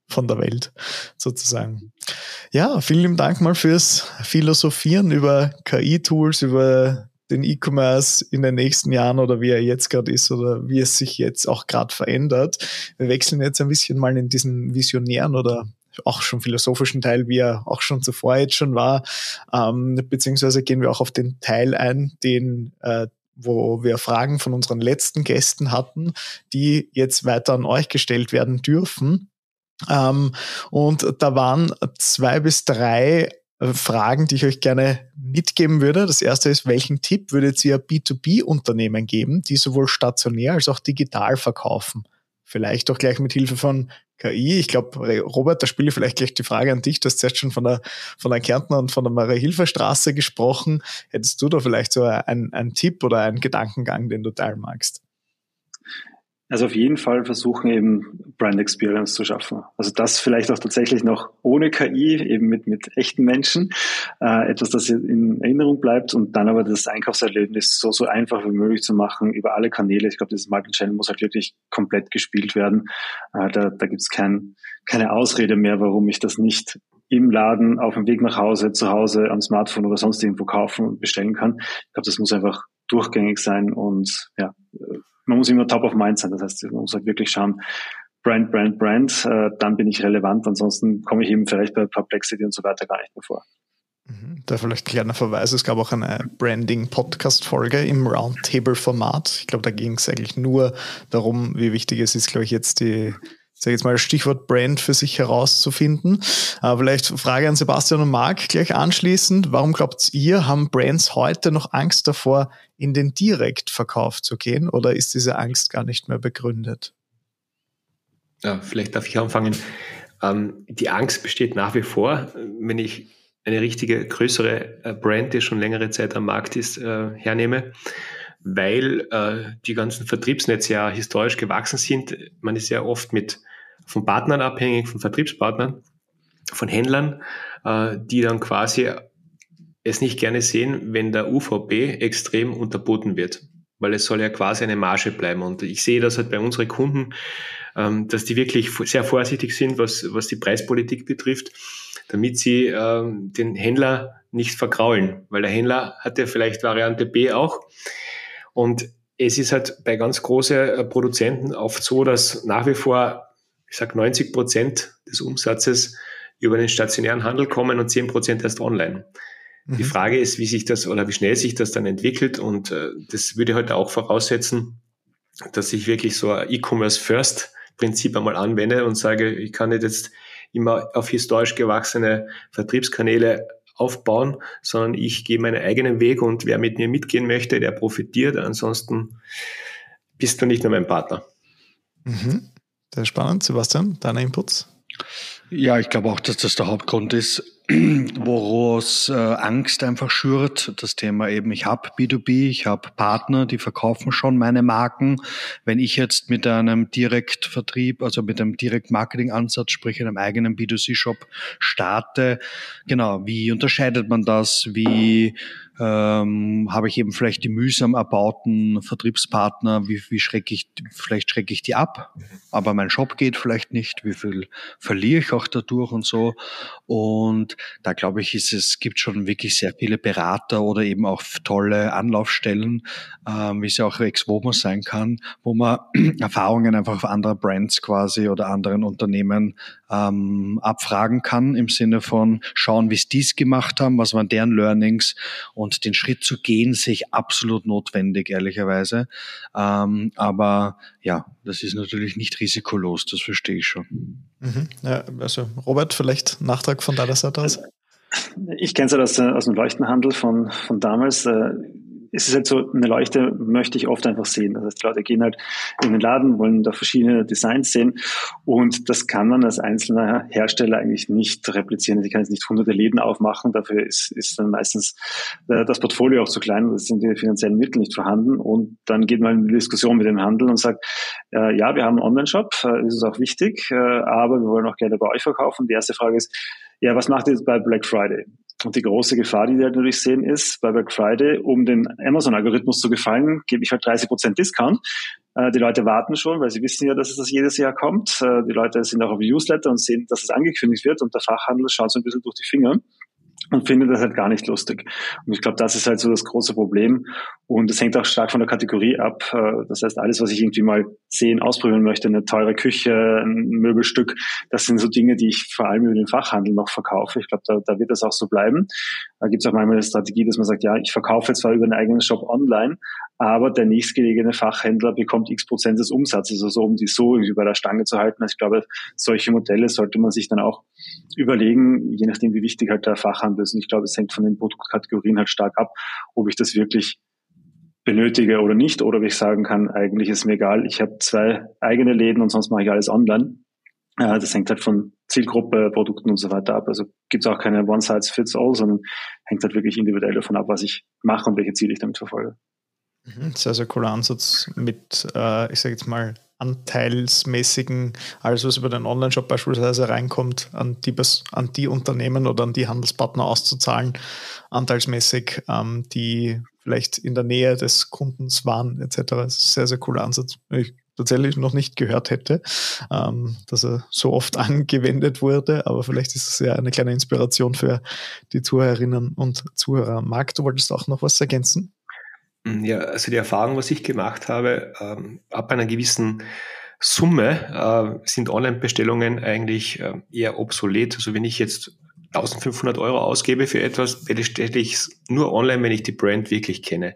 von der Welt sozusagen. Ja, vielen lieben Dank mal fürs Philosophieren über K I-Tools, über den E-Commerce in den nächsten Jahren oder wie er jetzt gerade ist oder wie es sich jetzt auch gerade verändert. Wir wechseln jetzt ein bisschen mal in diesen visionären oder auch schon philosophischen Teil, wie er auch schon zuvor jetzt schon war, ähm, beziehungsweise gehen wir auch auf den Teil ein, den äh, wo wir Fragen von unseren letzten Gästen hatten, die jetzt weiter an euch gestellt werden dürfen. Ähm, und da waren zwei bis drei Fragen, die ich euch gerne mitgeben würde. Das erste ist, welchen Tipp würdet ihr B zwei B Unternehmen geben, die sowohl stationär als auch digital verkaufen? Vielleicht auch gleich mit Hilfe von K I. Ich glaube, Robert, da spiele ich vielleicht gleich die Frage an dich. Du hast zuerst schon von der, von der Kärntner und von der Maria-Hilfer-Straße gesprochen. Hättest du da vielleicht so einen, einen Tipp oder einen Gedankengang, den du teilen magst? Also auf jeden Fall versuchen eben Brand Experience zu schaffen. Also das vielleicht auch tatsächlich noch ohne K I, eben mit mit echten Menschen, äh, etwas, das in Erinnerung bleibt und dann aber das Einkaufserlebnis so so einfach wie möglich zu machen über alle Kanäle. Ich glaube, dieses Multi-Channel muss halt wirklich komplett gespielt werden. Äh, da da gibt's kein, keine Ausrede mehr, warum ich das nicht im Laden, auf dem Weg nach Hause, zu Hause, am Smartphone oder sonst irgendwo kaufen und bestellen kann. Ich glaube, das muss einfach durchgängig sein und ja, man muss immer top of mind sein. Das heißt, man muss halt wirklich schauen, Brand, Brand, Brand, äh, dann bin ich relevant. Ansonsten komme ich eben vielleicht bei Perplexity und so weiter gar nicht mehr vor. Da vielleicht ein kleiner Verweis. Es gab auch eine Branding-Podcast-Folge im Roundtable-Format. Ich glaube, da ging es eigentlich nur darum, wie wichtig es ist, glaube ich, jetzt die, sag jetzt mal, das Stichwort Brand für sich herauszufinden. Aber vielleicht Frage an Sebastian und Marc gleich anschließend. Warum glaubt ihr, haben Brands heute noch Angst davor, in den Direktverkauf zu gehen? Oder ist diese Angst gar nicht mehr begründet? Ja, vielleicht darf ich anfangen. Ähm, die Angst besteht nach wie vor, wenn ich eine richtige, größere Brand, die schon längere Zeit am Markt ist, äh, hernehme, weil äh, die ganzen Vertriebsnetze ja historisch gewachsen sind. Man ist ja oft mit von Partnern abhängig, von Vertriebspartnern, von Händlern, äh, die dann quasi es nicht gerne sehen, wenn der U V P extrem unterboten wird, weil es soll ja quasi eine Marge bleiben. Und ich sehe das halt bei unseren Kunden, ähm, dass die wirklich sehr vorsichtig sind, was, was die Preispolitik betrifft, damit sie ähm, den Händler nicht vergraulen, weil der Händler hat ja vielleicht Variante B auch. Und es ist halt bei ganz großen Produzenten oft so, dass nach wie vor, ich sag neunzig Prozent des Umsatzes über den stationären Handel kommen und zehn Prozent erst online. Mhm. Die Frage ist, wie sich das oder wie schnell sich das dann entwickelt, und äh, das würde heute auch voraussetzen, dass ich wirklich so ein E-Commerce-First-Prinzip einmal anwende und sage, ich kann nicht jetzt immer auf historisch gewachsene Vertriebskanäle aufbauen, sondern ich gehe meinen eigenen Weg, und wer mit mir mitgehen möchte, der profitiert. Ansonsten bist du nicht mehr mein Partner. Mhm. Sehr spannend. Sebastian, deine Inputs? Ja, ich glaube auch, dass das der Hauptgrund ist, woraus äh, Angst einfach schürt. Das Thema eben, ich habe B zwei B, ich habe Partner, die verkaufen schon meine Marken. Wenn ich jetzt mit einem Direktvertrieb, also mit einem Direkt-Marketing-Ansatz, sprich einem eigenen B zwei C-Shop starte, genau, wie unterscheidet man das? Wie ähm, habe ich eben vielleicht die mühsam erbauten Vertriebspartner? Wie, wie schrecke ich, vielleicht schrecke ich die ab, aber mein Shop geht vielleicht nicht. Wie viel verliere ich auch dadurch und so? Und da glaube ich, ist es gibt schon wirklich sehr viele Berater oder eben auch tolle Anlaufstellen, ähm, wie es ja auch Exvomo sein kann, wo man Erfahrungen einfach auf anderer Brands quasi oder anderen Unternehmen ähm, abfragen kann, im Sinne von schauen, wie es dies gemacht haben, was waren deren Learnings, und den Schritt zu gehen, sehe ich absolut notwendig, ehrlicherweise. Ähm, aber ja, das ist natürlich nicht risikolos, das verstehe ich schon. Mhm. Ja, also Robert, vielleicht Nachtrag von deiner Seite aus? Ich kenne es halt aus, aus dem Leuchtenhandel von, von damals. Es ist halt so, eine Leuchte möchte ich oft einfach sehen. Das heißt, die Leute gehen halt in den Laden, wollen da verschiedene Designs sehen, und das kann man als einzelner Hersteller eigentlich nicht replizieren. Ich kann jetzt nicht hunderte Läden aufmachen, dafür ist, ist dann meistens das Portfolio auch zu klein, das sind die finanziellen Mittel nicht vorhanden, und dann geht man in die Diskussion mit dem Handel und sagt, äh, ja, wir haben einen Online-Shop, äh, das ist auch wichtig, äh, aber wir wollen auch gerne bei euch verkaufen. Die erste Frage ist, ja, was macht ihr jetzt bei Black Friday? Und die große Gefahr, die wir halt natürlich sehen, ist, bei Black Friday, um den Amazon-Algorithmus zu gefallen, gebe ich halt dreißig Prozent Discount. Äh, die Leute warten schon, weil sie wissen ja, dass es das jedes Jahr kommt. Äh, die Leute sind auch auf Newsletter und sehen, dass es angekündigt wird und der Fachhandel schaut so ein bisschen durch die Finger und findet das halt gar nicht lustig. Und ich glaube, das ist halt so das große Problem. Und es hängt auch stark von der Kategorie ab. Das heißt, alles, was ich irgendwie mal sehen, ausprobieren möchte, eine teure Küche, ein Möbelstück, das sind so Dinge, die ich vor allem über den Fachhandel noch verkaufe. Ich glaube, da, da wird das auch so bleiben. Da gibt es auch manchmal eine Strategie, dass man sagt, ja, ich verkaufe zwar über einen eigenen Shop online, aber der nächstgelegene Fachhändler bekommt x Prozent des Umsatzes, also um die so irgendwie bei der Stange zu halten. Also ich glaube, solche Modelle sollte man sich dann auch überlegen, je nachdem, wie wichtig halt der Fachhandel ist. Und ich glaube, es hängt von den Produktkategorien halt stark ab, ob ich das wirklich benötige oder nicht, oder ob ich sagen kann, eigentlich ist mir egal, ich habe zwei eigene Läden und sonst mache ich alles online. Das hängt halt von Zielgruppe, Produkten und so weiter ab. Also gibt es auch keine One-Size-Fits-All, sondern hängt halt wirklich individuell davon ab, was ich mache und welche Ziele ich damit verfolge. Sehr, sehr cooler Ansatz mit, äh, ich sage jetzt mal, anteilsmäßigen, alles was über den Online-Shop beispielsweise reinkommt, an die, an die Unternehmen oder an die Handelspartner auszuzahlen, anteilsmäßig, ähm, die vielleicht in der Nähe des Kundens waren, et cetera. Das ist ein sehr, sehr cooler Ansatz. Ich tatsächlich noch nicht gehört hätte, ähm, dass er so oft angewendet wurde, aber vielleicht ist es ja eine kleine Inspiration für die Zuhörerinnen und Zuhörer. Marc, du wolltest auch noch was ergänzen? Ja, also die Erfahrung, was ich gemacht habe, ähm, ab einer gewissen Summe äh, sind Online-Bestellungen eigentlich äh, eher obsolet. Also wenn ich jetzt eintausendfünfhundert Euro ausgebe für etwas, bestelle ich es nur online, wenn ich die Brand wirklich kenne.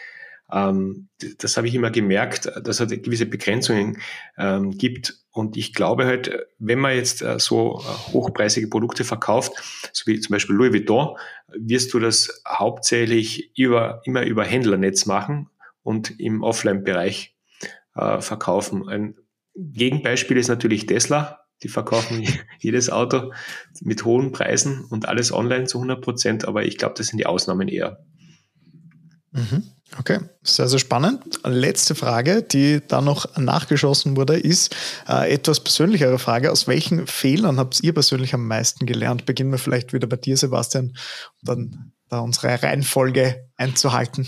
Ähm, das habe ich immer gemerkt, dass es gewisse Begrenzungen ähm, gibt. Und ich glaube halt, wenn man jetzt äh, so äh, hochpreisige Produkte verkauft, so wie zum Beispiel Louis Vuitton, wirst du das hauptsächlich über, immer über Händlernetz machen und im Offline-Bereich äh, verkaufen. Ein Gegenbeispiel ist natürlich Tesla. Die verkaufen jedes Auto mit hohen Preisen und alles online zu hundert Prozent, aber ich glaube, das sind die Ausnahmen eher. Okay, sehr, sehr spannend. Letzte Frage, die da noch nachgeschossen wurde, ist äh, etwas persönlichere Frage. Aus welchen Fehlern habt ihr persönlich am meisten gelernt? Beginnen wir vielleicht wieder bei dir, Sebastian, um dann da unsere Reihenfolge einzuhalten.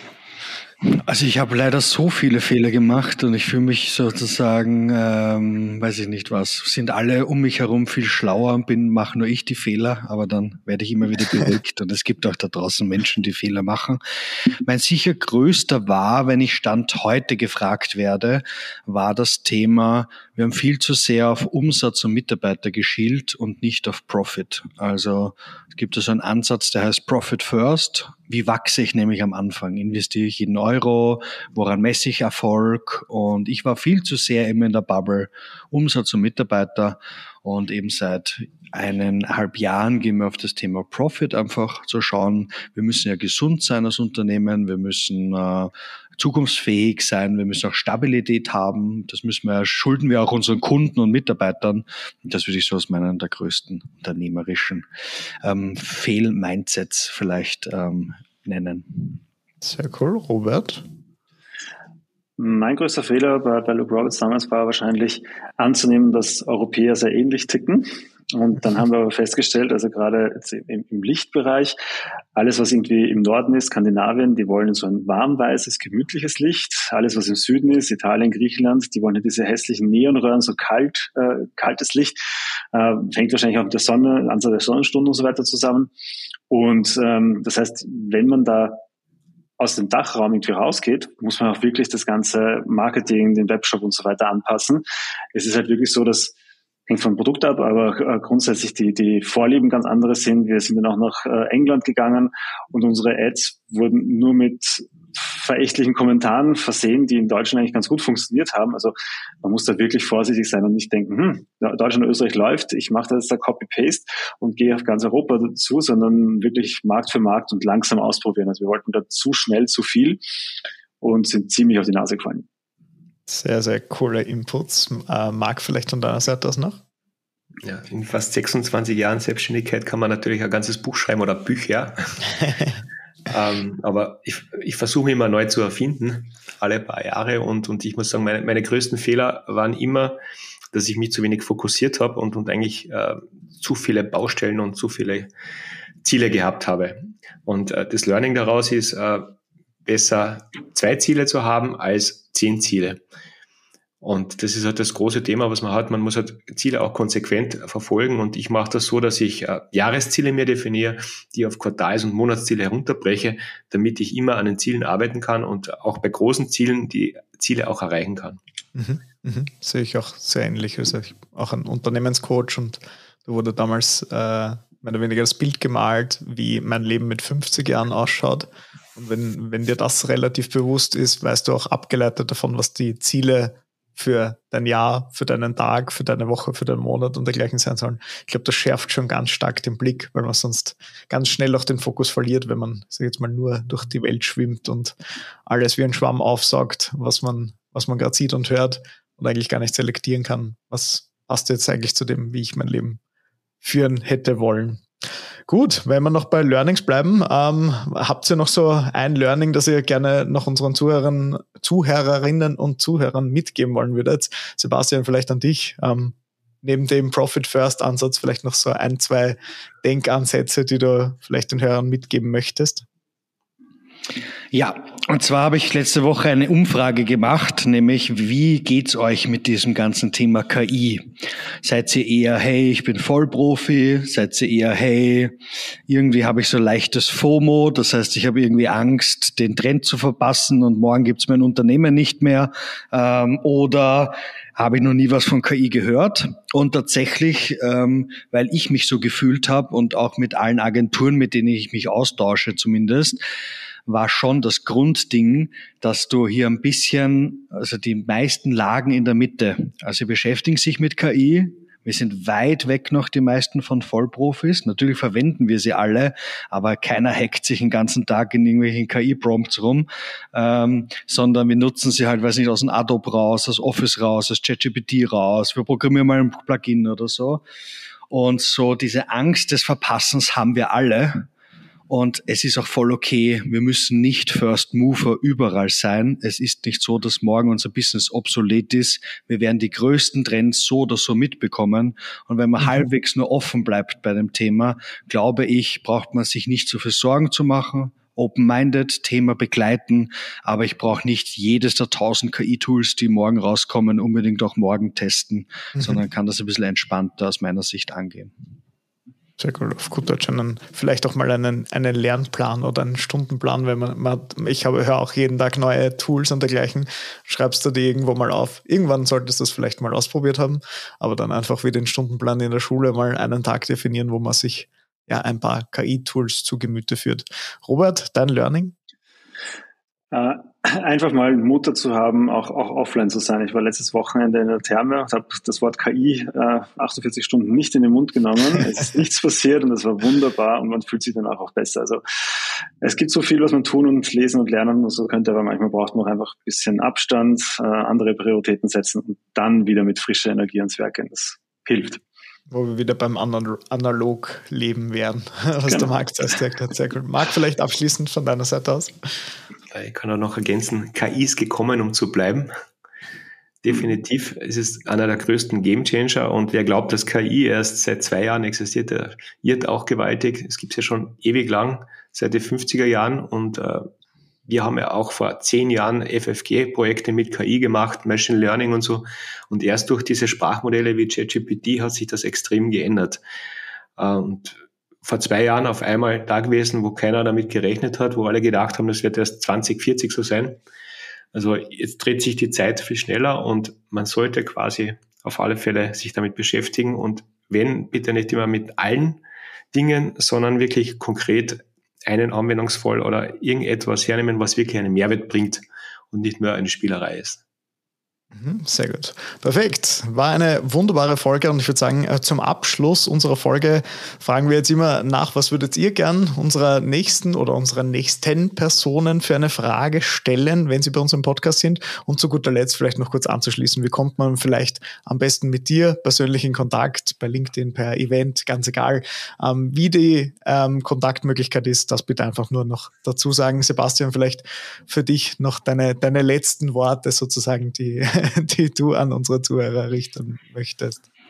Also ich habe leider so viele Fehler gemacht und ich fühle mich sozusagen, ähm, weiß ich nicht was, sind alle um mich herum viel schlauer und bin, mache nur ich die Fehler, aber dann werde ich immer wieder beruhigt und es gibt auch da draußen Menschen, die Fehler machen. Mein sicher größter war, wenn ich Stand heute gefragt werde, war das Thema, wir haben viel zu sehr auf Umsatz und Mitarbeiter geschielt und nicht auf Profit. Also es gibt da so einen Ansatz, der heißt Profit First. Wie wachse ich nämlich am Anfang? Investiere ich jeden Euro? Woran messe ich Erfolg? Und ich war viel zu sehr immer in der Bubble Umsatz und Mitarbeiter. Und eben seit eineinhalb Jahren gehen wir auf das Thema Profit, einfach zu schauen, wir müssen ja gesund sein als Unternehmen, wir müssen äh, zukunftsfähig sein, wir müssen auch Stabilität haben. Das müssen wir, schulden wir auch unseren Kunden und Mitarbeitern. Und das würde ich so als meinen der größten unternehmerischen ähm, Fehl-Mindsets vielleicht ähm, nennen. Sehr cool. Robert? Mein größter Fehler bei, bei Luke Roberts damals war wahrscheinlich anzunehmen, dass Europäer sehr ähnlich ticken. Und dann haben wir aber festgestellt, also gerade jetzt im, im Lichtbereich, alles, was irgendwie im Norden ist, Skandinavien, die wollen so ein warmweißes, gemütliches Licht. Alles, was im Süden ist, Italien, Griechenland, die wollen diese hässlichen Neonröhren, so kalt, äh, kaltes Licht. Äh, hängt wahrscheinlich auch mit der Sonne, Anzahl der Sonnenstunden und so weiter zusammen. Und ähm, das heißt, wenn man da aus dem Dachraum irgendwie rausgeht, muss man auch wirklich das ganze Marketing, den Webshop und so weiter anpassen. Es ist halt wirklich so, dass hängt vom Produkt ab, aber äh, grundsätzlich die die Vorlieben ganz andere sind. Wir sind dann auch nach äh, England gegangen und unsere Ads wurden nur mit verächtlichen Kommentaren versehen, die in Deutschland eigentlich ganz gut funktioniert haben. Also man muss da wirklich vorsichtig sein und nicht denken, hm, Deutschland und Österreich läuft, ich mache das da Copy-Paste und gehe auf ganz Europa dazu, sondern wirklich Markt für Markt und langsam ausprobieren. Also wir wollten da zu schnell zu viel und sind ziemlich auf die Nase gefallen. Sehr, sehr coole Inputs. Äh, Marc, vielleicht von deiner Seite aus noch? Ja, in fast sechsundzwanzig Jahren Selbstständigkeit kann man natürlich ein ganzes Buch schreiben oder Bücher. ähm, aber ich, ich versuche mich immer neu zu erfinden, alle paar Jahre. Und, und ich muss sagen, meine, meine größten Fehler waren immer, dass ich mich zu wenig fokussiert habe und, und eigentlich äh, zu viele Baustellen und zu viele Ziele gehabt habe. Und äh, das Learning daraus ist, äh, besser zwei Ziele zu haben als zehn Ziele. Und das ist halt das große Thema, was man hat. Man muss halt Ziele auch konsequent verfolgen. Und ich mache das so, dass ich äh, Jahresziele mir definiere, die auf Quartals- und Monatsziele herunterbreche, damit ich immer an den Zielen arbeiten kann und auch bei großen Zielen die Ziele auch erreichen kann. Mhm, mhm. Sehe ich auch sehr ähnlich. Also ich bin auch ein Unternehmenscoach und da wurde damals äh, mehr oder weniger das Bild gemalt, wie mein Leben mit fünfzig Jahren ausschaut. Und wenn, wenn dir das relativ bewusst ist, weißt du auch abgeleitet davon, was die Ziele für dein Jahr, für deinen Tag, für deine Woche, für deinen Monat und dergleichen sein sollen. Ich glaube, das schärft schon ganz stark den Blick, weil man sonst ganz schnell auch den Fokus verliert, wenn man, sag ich jetzt mal, nur durch die Welt schwimmt und alles wie ein Schwamm aufsaugt, was man, was man gerade sieht und hört und eigentlich gar nicht selektieren kann, was passt jetzt eigentlich zu dem, wie ich mein Leben führen hätte wollen. Gut, wenn wir noch bei Learnings bleiben, ähm, habt ihr noch so ein Learning, das ihr gerne noch unseren Zuhörern, Zuhörerinnen und Zuhörern mitgeben wollen würdet? Sebastian, vielleicht an dich. Ähm, neben dem Profit-First-Ansatz vielleicht noch so ein, zwei Denkansätze, die du vielleicht den Hörern mitgeben möchtest? Ja, und zwar habe ich letzte Woche eine Umfrage gemacht, nämlich wie geht's euch mit diesem ganzen Thema K I? Seid ihr eher, hey, ich bin Vollprofi? Seid ihr eher, hey, irgendwie habe ich so leichtes FOMO, das heißt, ich habe irgendwie Angst, den Trend zu verpassen und morgen gibt's mein Unternehmen nicht mehr? Ähm, oder habe ich noch nie was von K I gehört? Und tatsächlich, ähm, weil ich mich so gefühlt habe und auch mit allen Agenturen, mit denen ich mich austausche zumindest, war schon das Grundding, dass du hier ein bisschen, also die meisten lagen in der Mitte. Also sie beschäftigen sich mit K I. Wir sind weit weg noch die meisten von Vollprofis. Natürlich verwenden wir sie alle, aber keiner hackt sich den ganzen Tag in irgendwelchen K I-Prompts rum, ähm, sondern wir nutzen sie halt, weiß nicht, aus dem Adobe raus, aus Office raus, aus ChatGPT raus. Wir programmieren mal ein Plugin oder so. Und so diese Angst des Verpassens haben wir alle. Und es ist auch voll okay, wir müssen nicht First Mover überall sein. Es ist nicht so, dass morgen unser Business obsolet ist. Wir werden die größten Trends so oder so mitbekommen. Und wenn man mhm. halbwegs nur offen bleibt bei dem Thema, glaube ich, braucht man sich nicht so viel Sorgen zu machen. Open-minded, Thema begleiten, aber ich brauche nicht jedes der tausend K I-Tools, die morgen rauskommen, unbedingt auch morgen testen, mhm. sondern kann das ein bisschen entspannter aus meiner Sicht angehen. Sehr cool, auf gut Deutsch, einen, vielleicht auch mal einen, einen Lernplan oder einen Stundenplan, wenn man, man ich habe, höre auch jeden Tag neue Tools und dergleichen, schreibst du die irgendwo mal auf. Irgendwann solltest du das vielleicht mal ausprobiert haben, aber dann einfach wie den Stundenplan in der Schule mal einen Tag definieren, wo man sich ja ein paar K I-Tools zu Gemüte führt. Robert, dein Learning? Äh, einfach mal Mut dazu haben, auch, auch offline zu sein. Ich war letztes Wochenende in der Therme und habe das Wort K I äh, achtundvierzig Stunden nicht in den Mund genommen. Es ist nichts passiert und es war wunderbar und man fühlt sich danach auch besser. Also es gibt so viel, was man tun und lesen und lernen und so könnte, aber manchmal braucht man auch einfach ein bisschen Abstand, äh, andere Prioritäten setzen und dann wieder mit frischer Energie ans Werk gehen. Das hilft. Wo wir wieder beim Analog-Leben wären, was genau. der Marc gesagt hat. Sehr cool. Marc, vielleicht abschließend von deiner Seite aus? Ich kann auch noch ergänzen, K I ist gekommen, um zu bleiben. Definitiv, es ist einer der größten Gamechanger und wer glaubt, dass K I erst seit zwei Jahren existiert, der irrt auch gewaltig. Es gibt es ja schon ewig lang, seit den fünfziger Jahren und äh, wir haben ja auch vor zehn Jahren F F G-Projekte mit K I gemacht, Machine Learning und so. Und erst durch diese Sprachmodelle wie ChatGPT hat sich das extrem geändert. Und vor zwei Jahren auf einmal da gewesen, wo keiner damit gerechnet hat, wo alle gedacht haben, das wird erst zwanzig vierzig so sein. Also jetzt dreht sich die Zeit viel schneller und man sollte quasi auf alle Fälle sich damit beschäftigen. Und wenn, bitte nicht immer mit allen Dingen, sondern wirklich konkret einen Anwendungsfall oder irgendetwas hernehmen, was wirklich einen Mehrwert bringt und nicht nur eine Spielerei ist. Sehr gut. Perfekt. War eine wunderbare Folge und ich würde sagen, zum Abschluss unserer Folge fragen wir jetzt immer nach, was würdet ihr gern unserer nächsten oder unserer nächsten Personen für eine Frage stellen, wenn sie bei uns im Podcast sind? Und zu guter Letzt vielleicht noch kurz anzuschließen, wie kommt man vielleicht am besten mit dir persönlich in Kontakt, bei LinkedIn, per Event, ganz egal. Ähm, wie die ähm, Kontaktmöglichkeit ist, das bitte einfach nur noch dazu sagen. Sebastian, vielleicht für dich noch deine, deine letzten Worte sozusagen, die die du an unsere Zuhörer richten möchtest.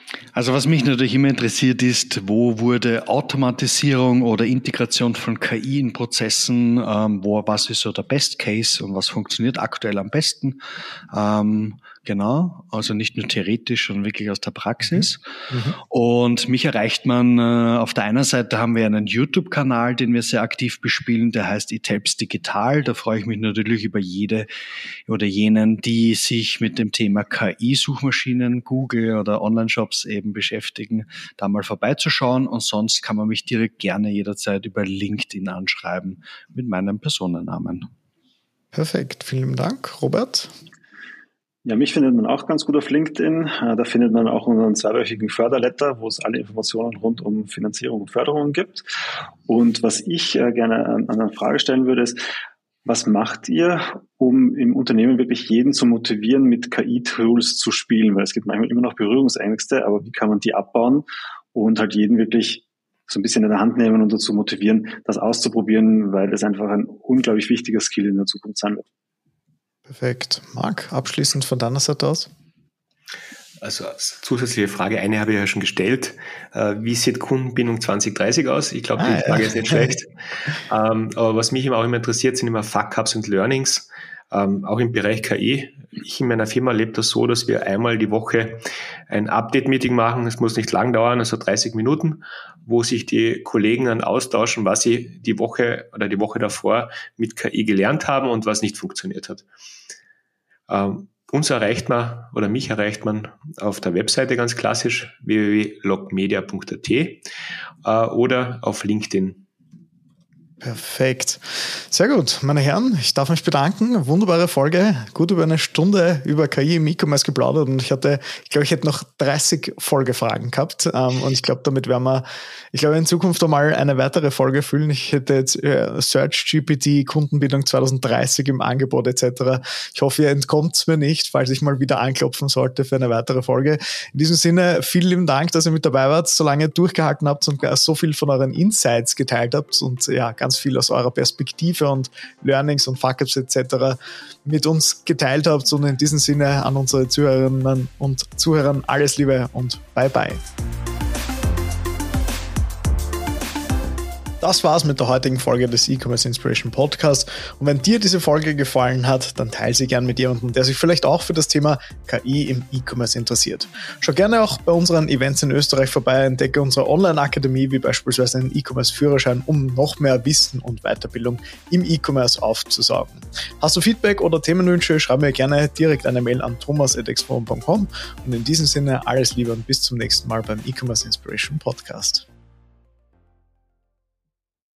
Also was mich natürlich immer interessiert ist, wo wurde Automatisierung oder Integration von K I in Prozessen, ähm, wo, was ist so der Best Case und was funktioniert aktuell am besten? Ähm, genau, also nicht nur theoretisch, sondern wirklich aus der Praxis. Mhm. Und mich erreicht man, äh, auf der einen Seite haben wir einen YouTube-Kanal, den wir sehr aktiv bespielen, der heißt eTelps Digital. Da freue ich mich natürlich über jede oder jenen, die sich mit dem Thema K I-Suchmaschinen, Google oder Online-Shops eben beschäftigen, da mal vorbeizuschauen. Und sonst kann man mich direkt gerne jederzeit über LinkedIn anschreiben mit meinem Personennamen. Perfekt, vielen Dank. Robert? Ja, mich findet man auch ganz gut auf LinkedIn. Da findet man auch unseren zweiwöchigen Förderletter, wo es alle Informationen rund um Finanzierung und Förderung gibt. Und was ich gerne an eine Frage stellen würde, ist, was macht ihr, um im Unternehmen wirklich jeden zu motivieren, mit K I-Tools zu spielen? Weil es gibt manchmal immer noch Berührungsängste, aber wie kann man die abbauen und halt jeden wirklich so ein bisschen in der Hand nehmen und dazu motivieren, das auszuprobieren, weil das einfach ein unglaublich wichtiger Skill in der Zukunft sein wird. Perfekt. Marc, abschließend von deiner Seite aus? Also als zusätzliche Frage, eine habe ich ja schon gestellt. Wie sieht Kundenbindung zwanzig dreißig aus? Ich glaube, die ah, Frage ja. ist nicht schlecht. ähm, aber was mich immer auch immer interessiert, sind immer Fuck-Ups und Learnings, ähm, auch im Bereich K I. Ich in meiner Firma erlebe das so, dass wir einmal die Woche ein Update-Meeting machen. Es muss nicht lang dauern, also dreißig Minuten, wo sich die Kollegen dann austauschen, was sie die Woche oder die Woche davor mit K I gelernt haben und was nicht funktioniert hat. Ähm, Uns erreicht man oder mich erreicht man auf der Webseite ganz klassisch w w w punkt logmedia punkt a t äh, oder auf LinkedIn. Perfekt. Sehr gut, meine Herren, ich darf mich bedanken. Wunderbare Folge, gut über eine Stunde über K I im E-Commerce geplaudert und ich hatte, ich glaube, ich hätte noch dreißig Folgefragen gehabt ähm, und ich glaube, damit werden wir, ich glaube, in Zukunft einmal eine weitere Folge füllen. Ich hätte jetzt äh, Search G P T, Kundenbindung zwanzig dreißig im Angebot et cetera. Ich hoffe, ihr entkommt es mir nicht, falls ich mal wieder anklopfen sollte für eine weitere Folge. In diesem Sinne, vielen lieben Dank, dass ihr mit dabei wart, so lange durchgehalten habt und so viel von euren Insights geteilt habt und ja, ganz viel aus eurer Perspektive und Learnings und Fuck-Ups et cetera mit uns geteilt habt. Und in diesem Sinne an unsere Zuhörerinnen und Zuhörern alles Liebe und bye bye. Das war's mit der heutigen Folge des E-Commerce Inspiration Podcast. Und wenn dir diese Folge gefallen hat, dann teile sie gern mit jemandem, der sich vielleicht auch für das Thema K I im E-Commerce interessiert. Schau gerne auch bei unseren Events in Österreich vorbei, entdecke unsere Online-Akademie, wie beispielsweise einen E-Commerce-Führerschein, um noch mehr Wissen und Weiterbildung im E-Commerce aufzusaugen. Hast du Feedback oder Themenwünsche, schreib mir gerne direkt eine Mail an thomas at exforum punkt com. Und in diesem Sinne alles Liebe und bis zum nächsten Mal beim E-Commerce Inspiration Podcast.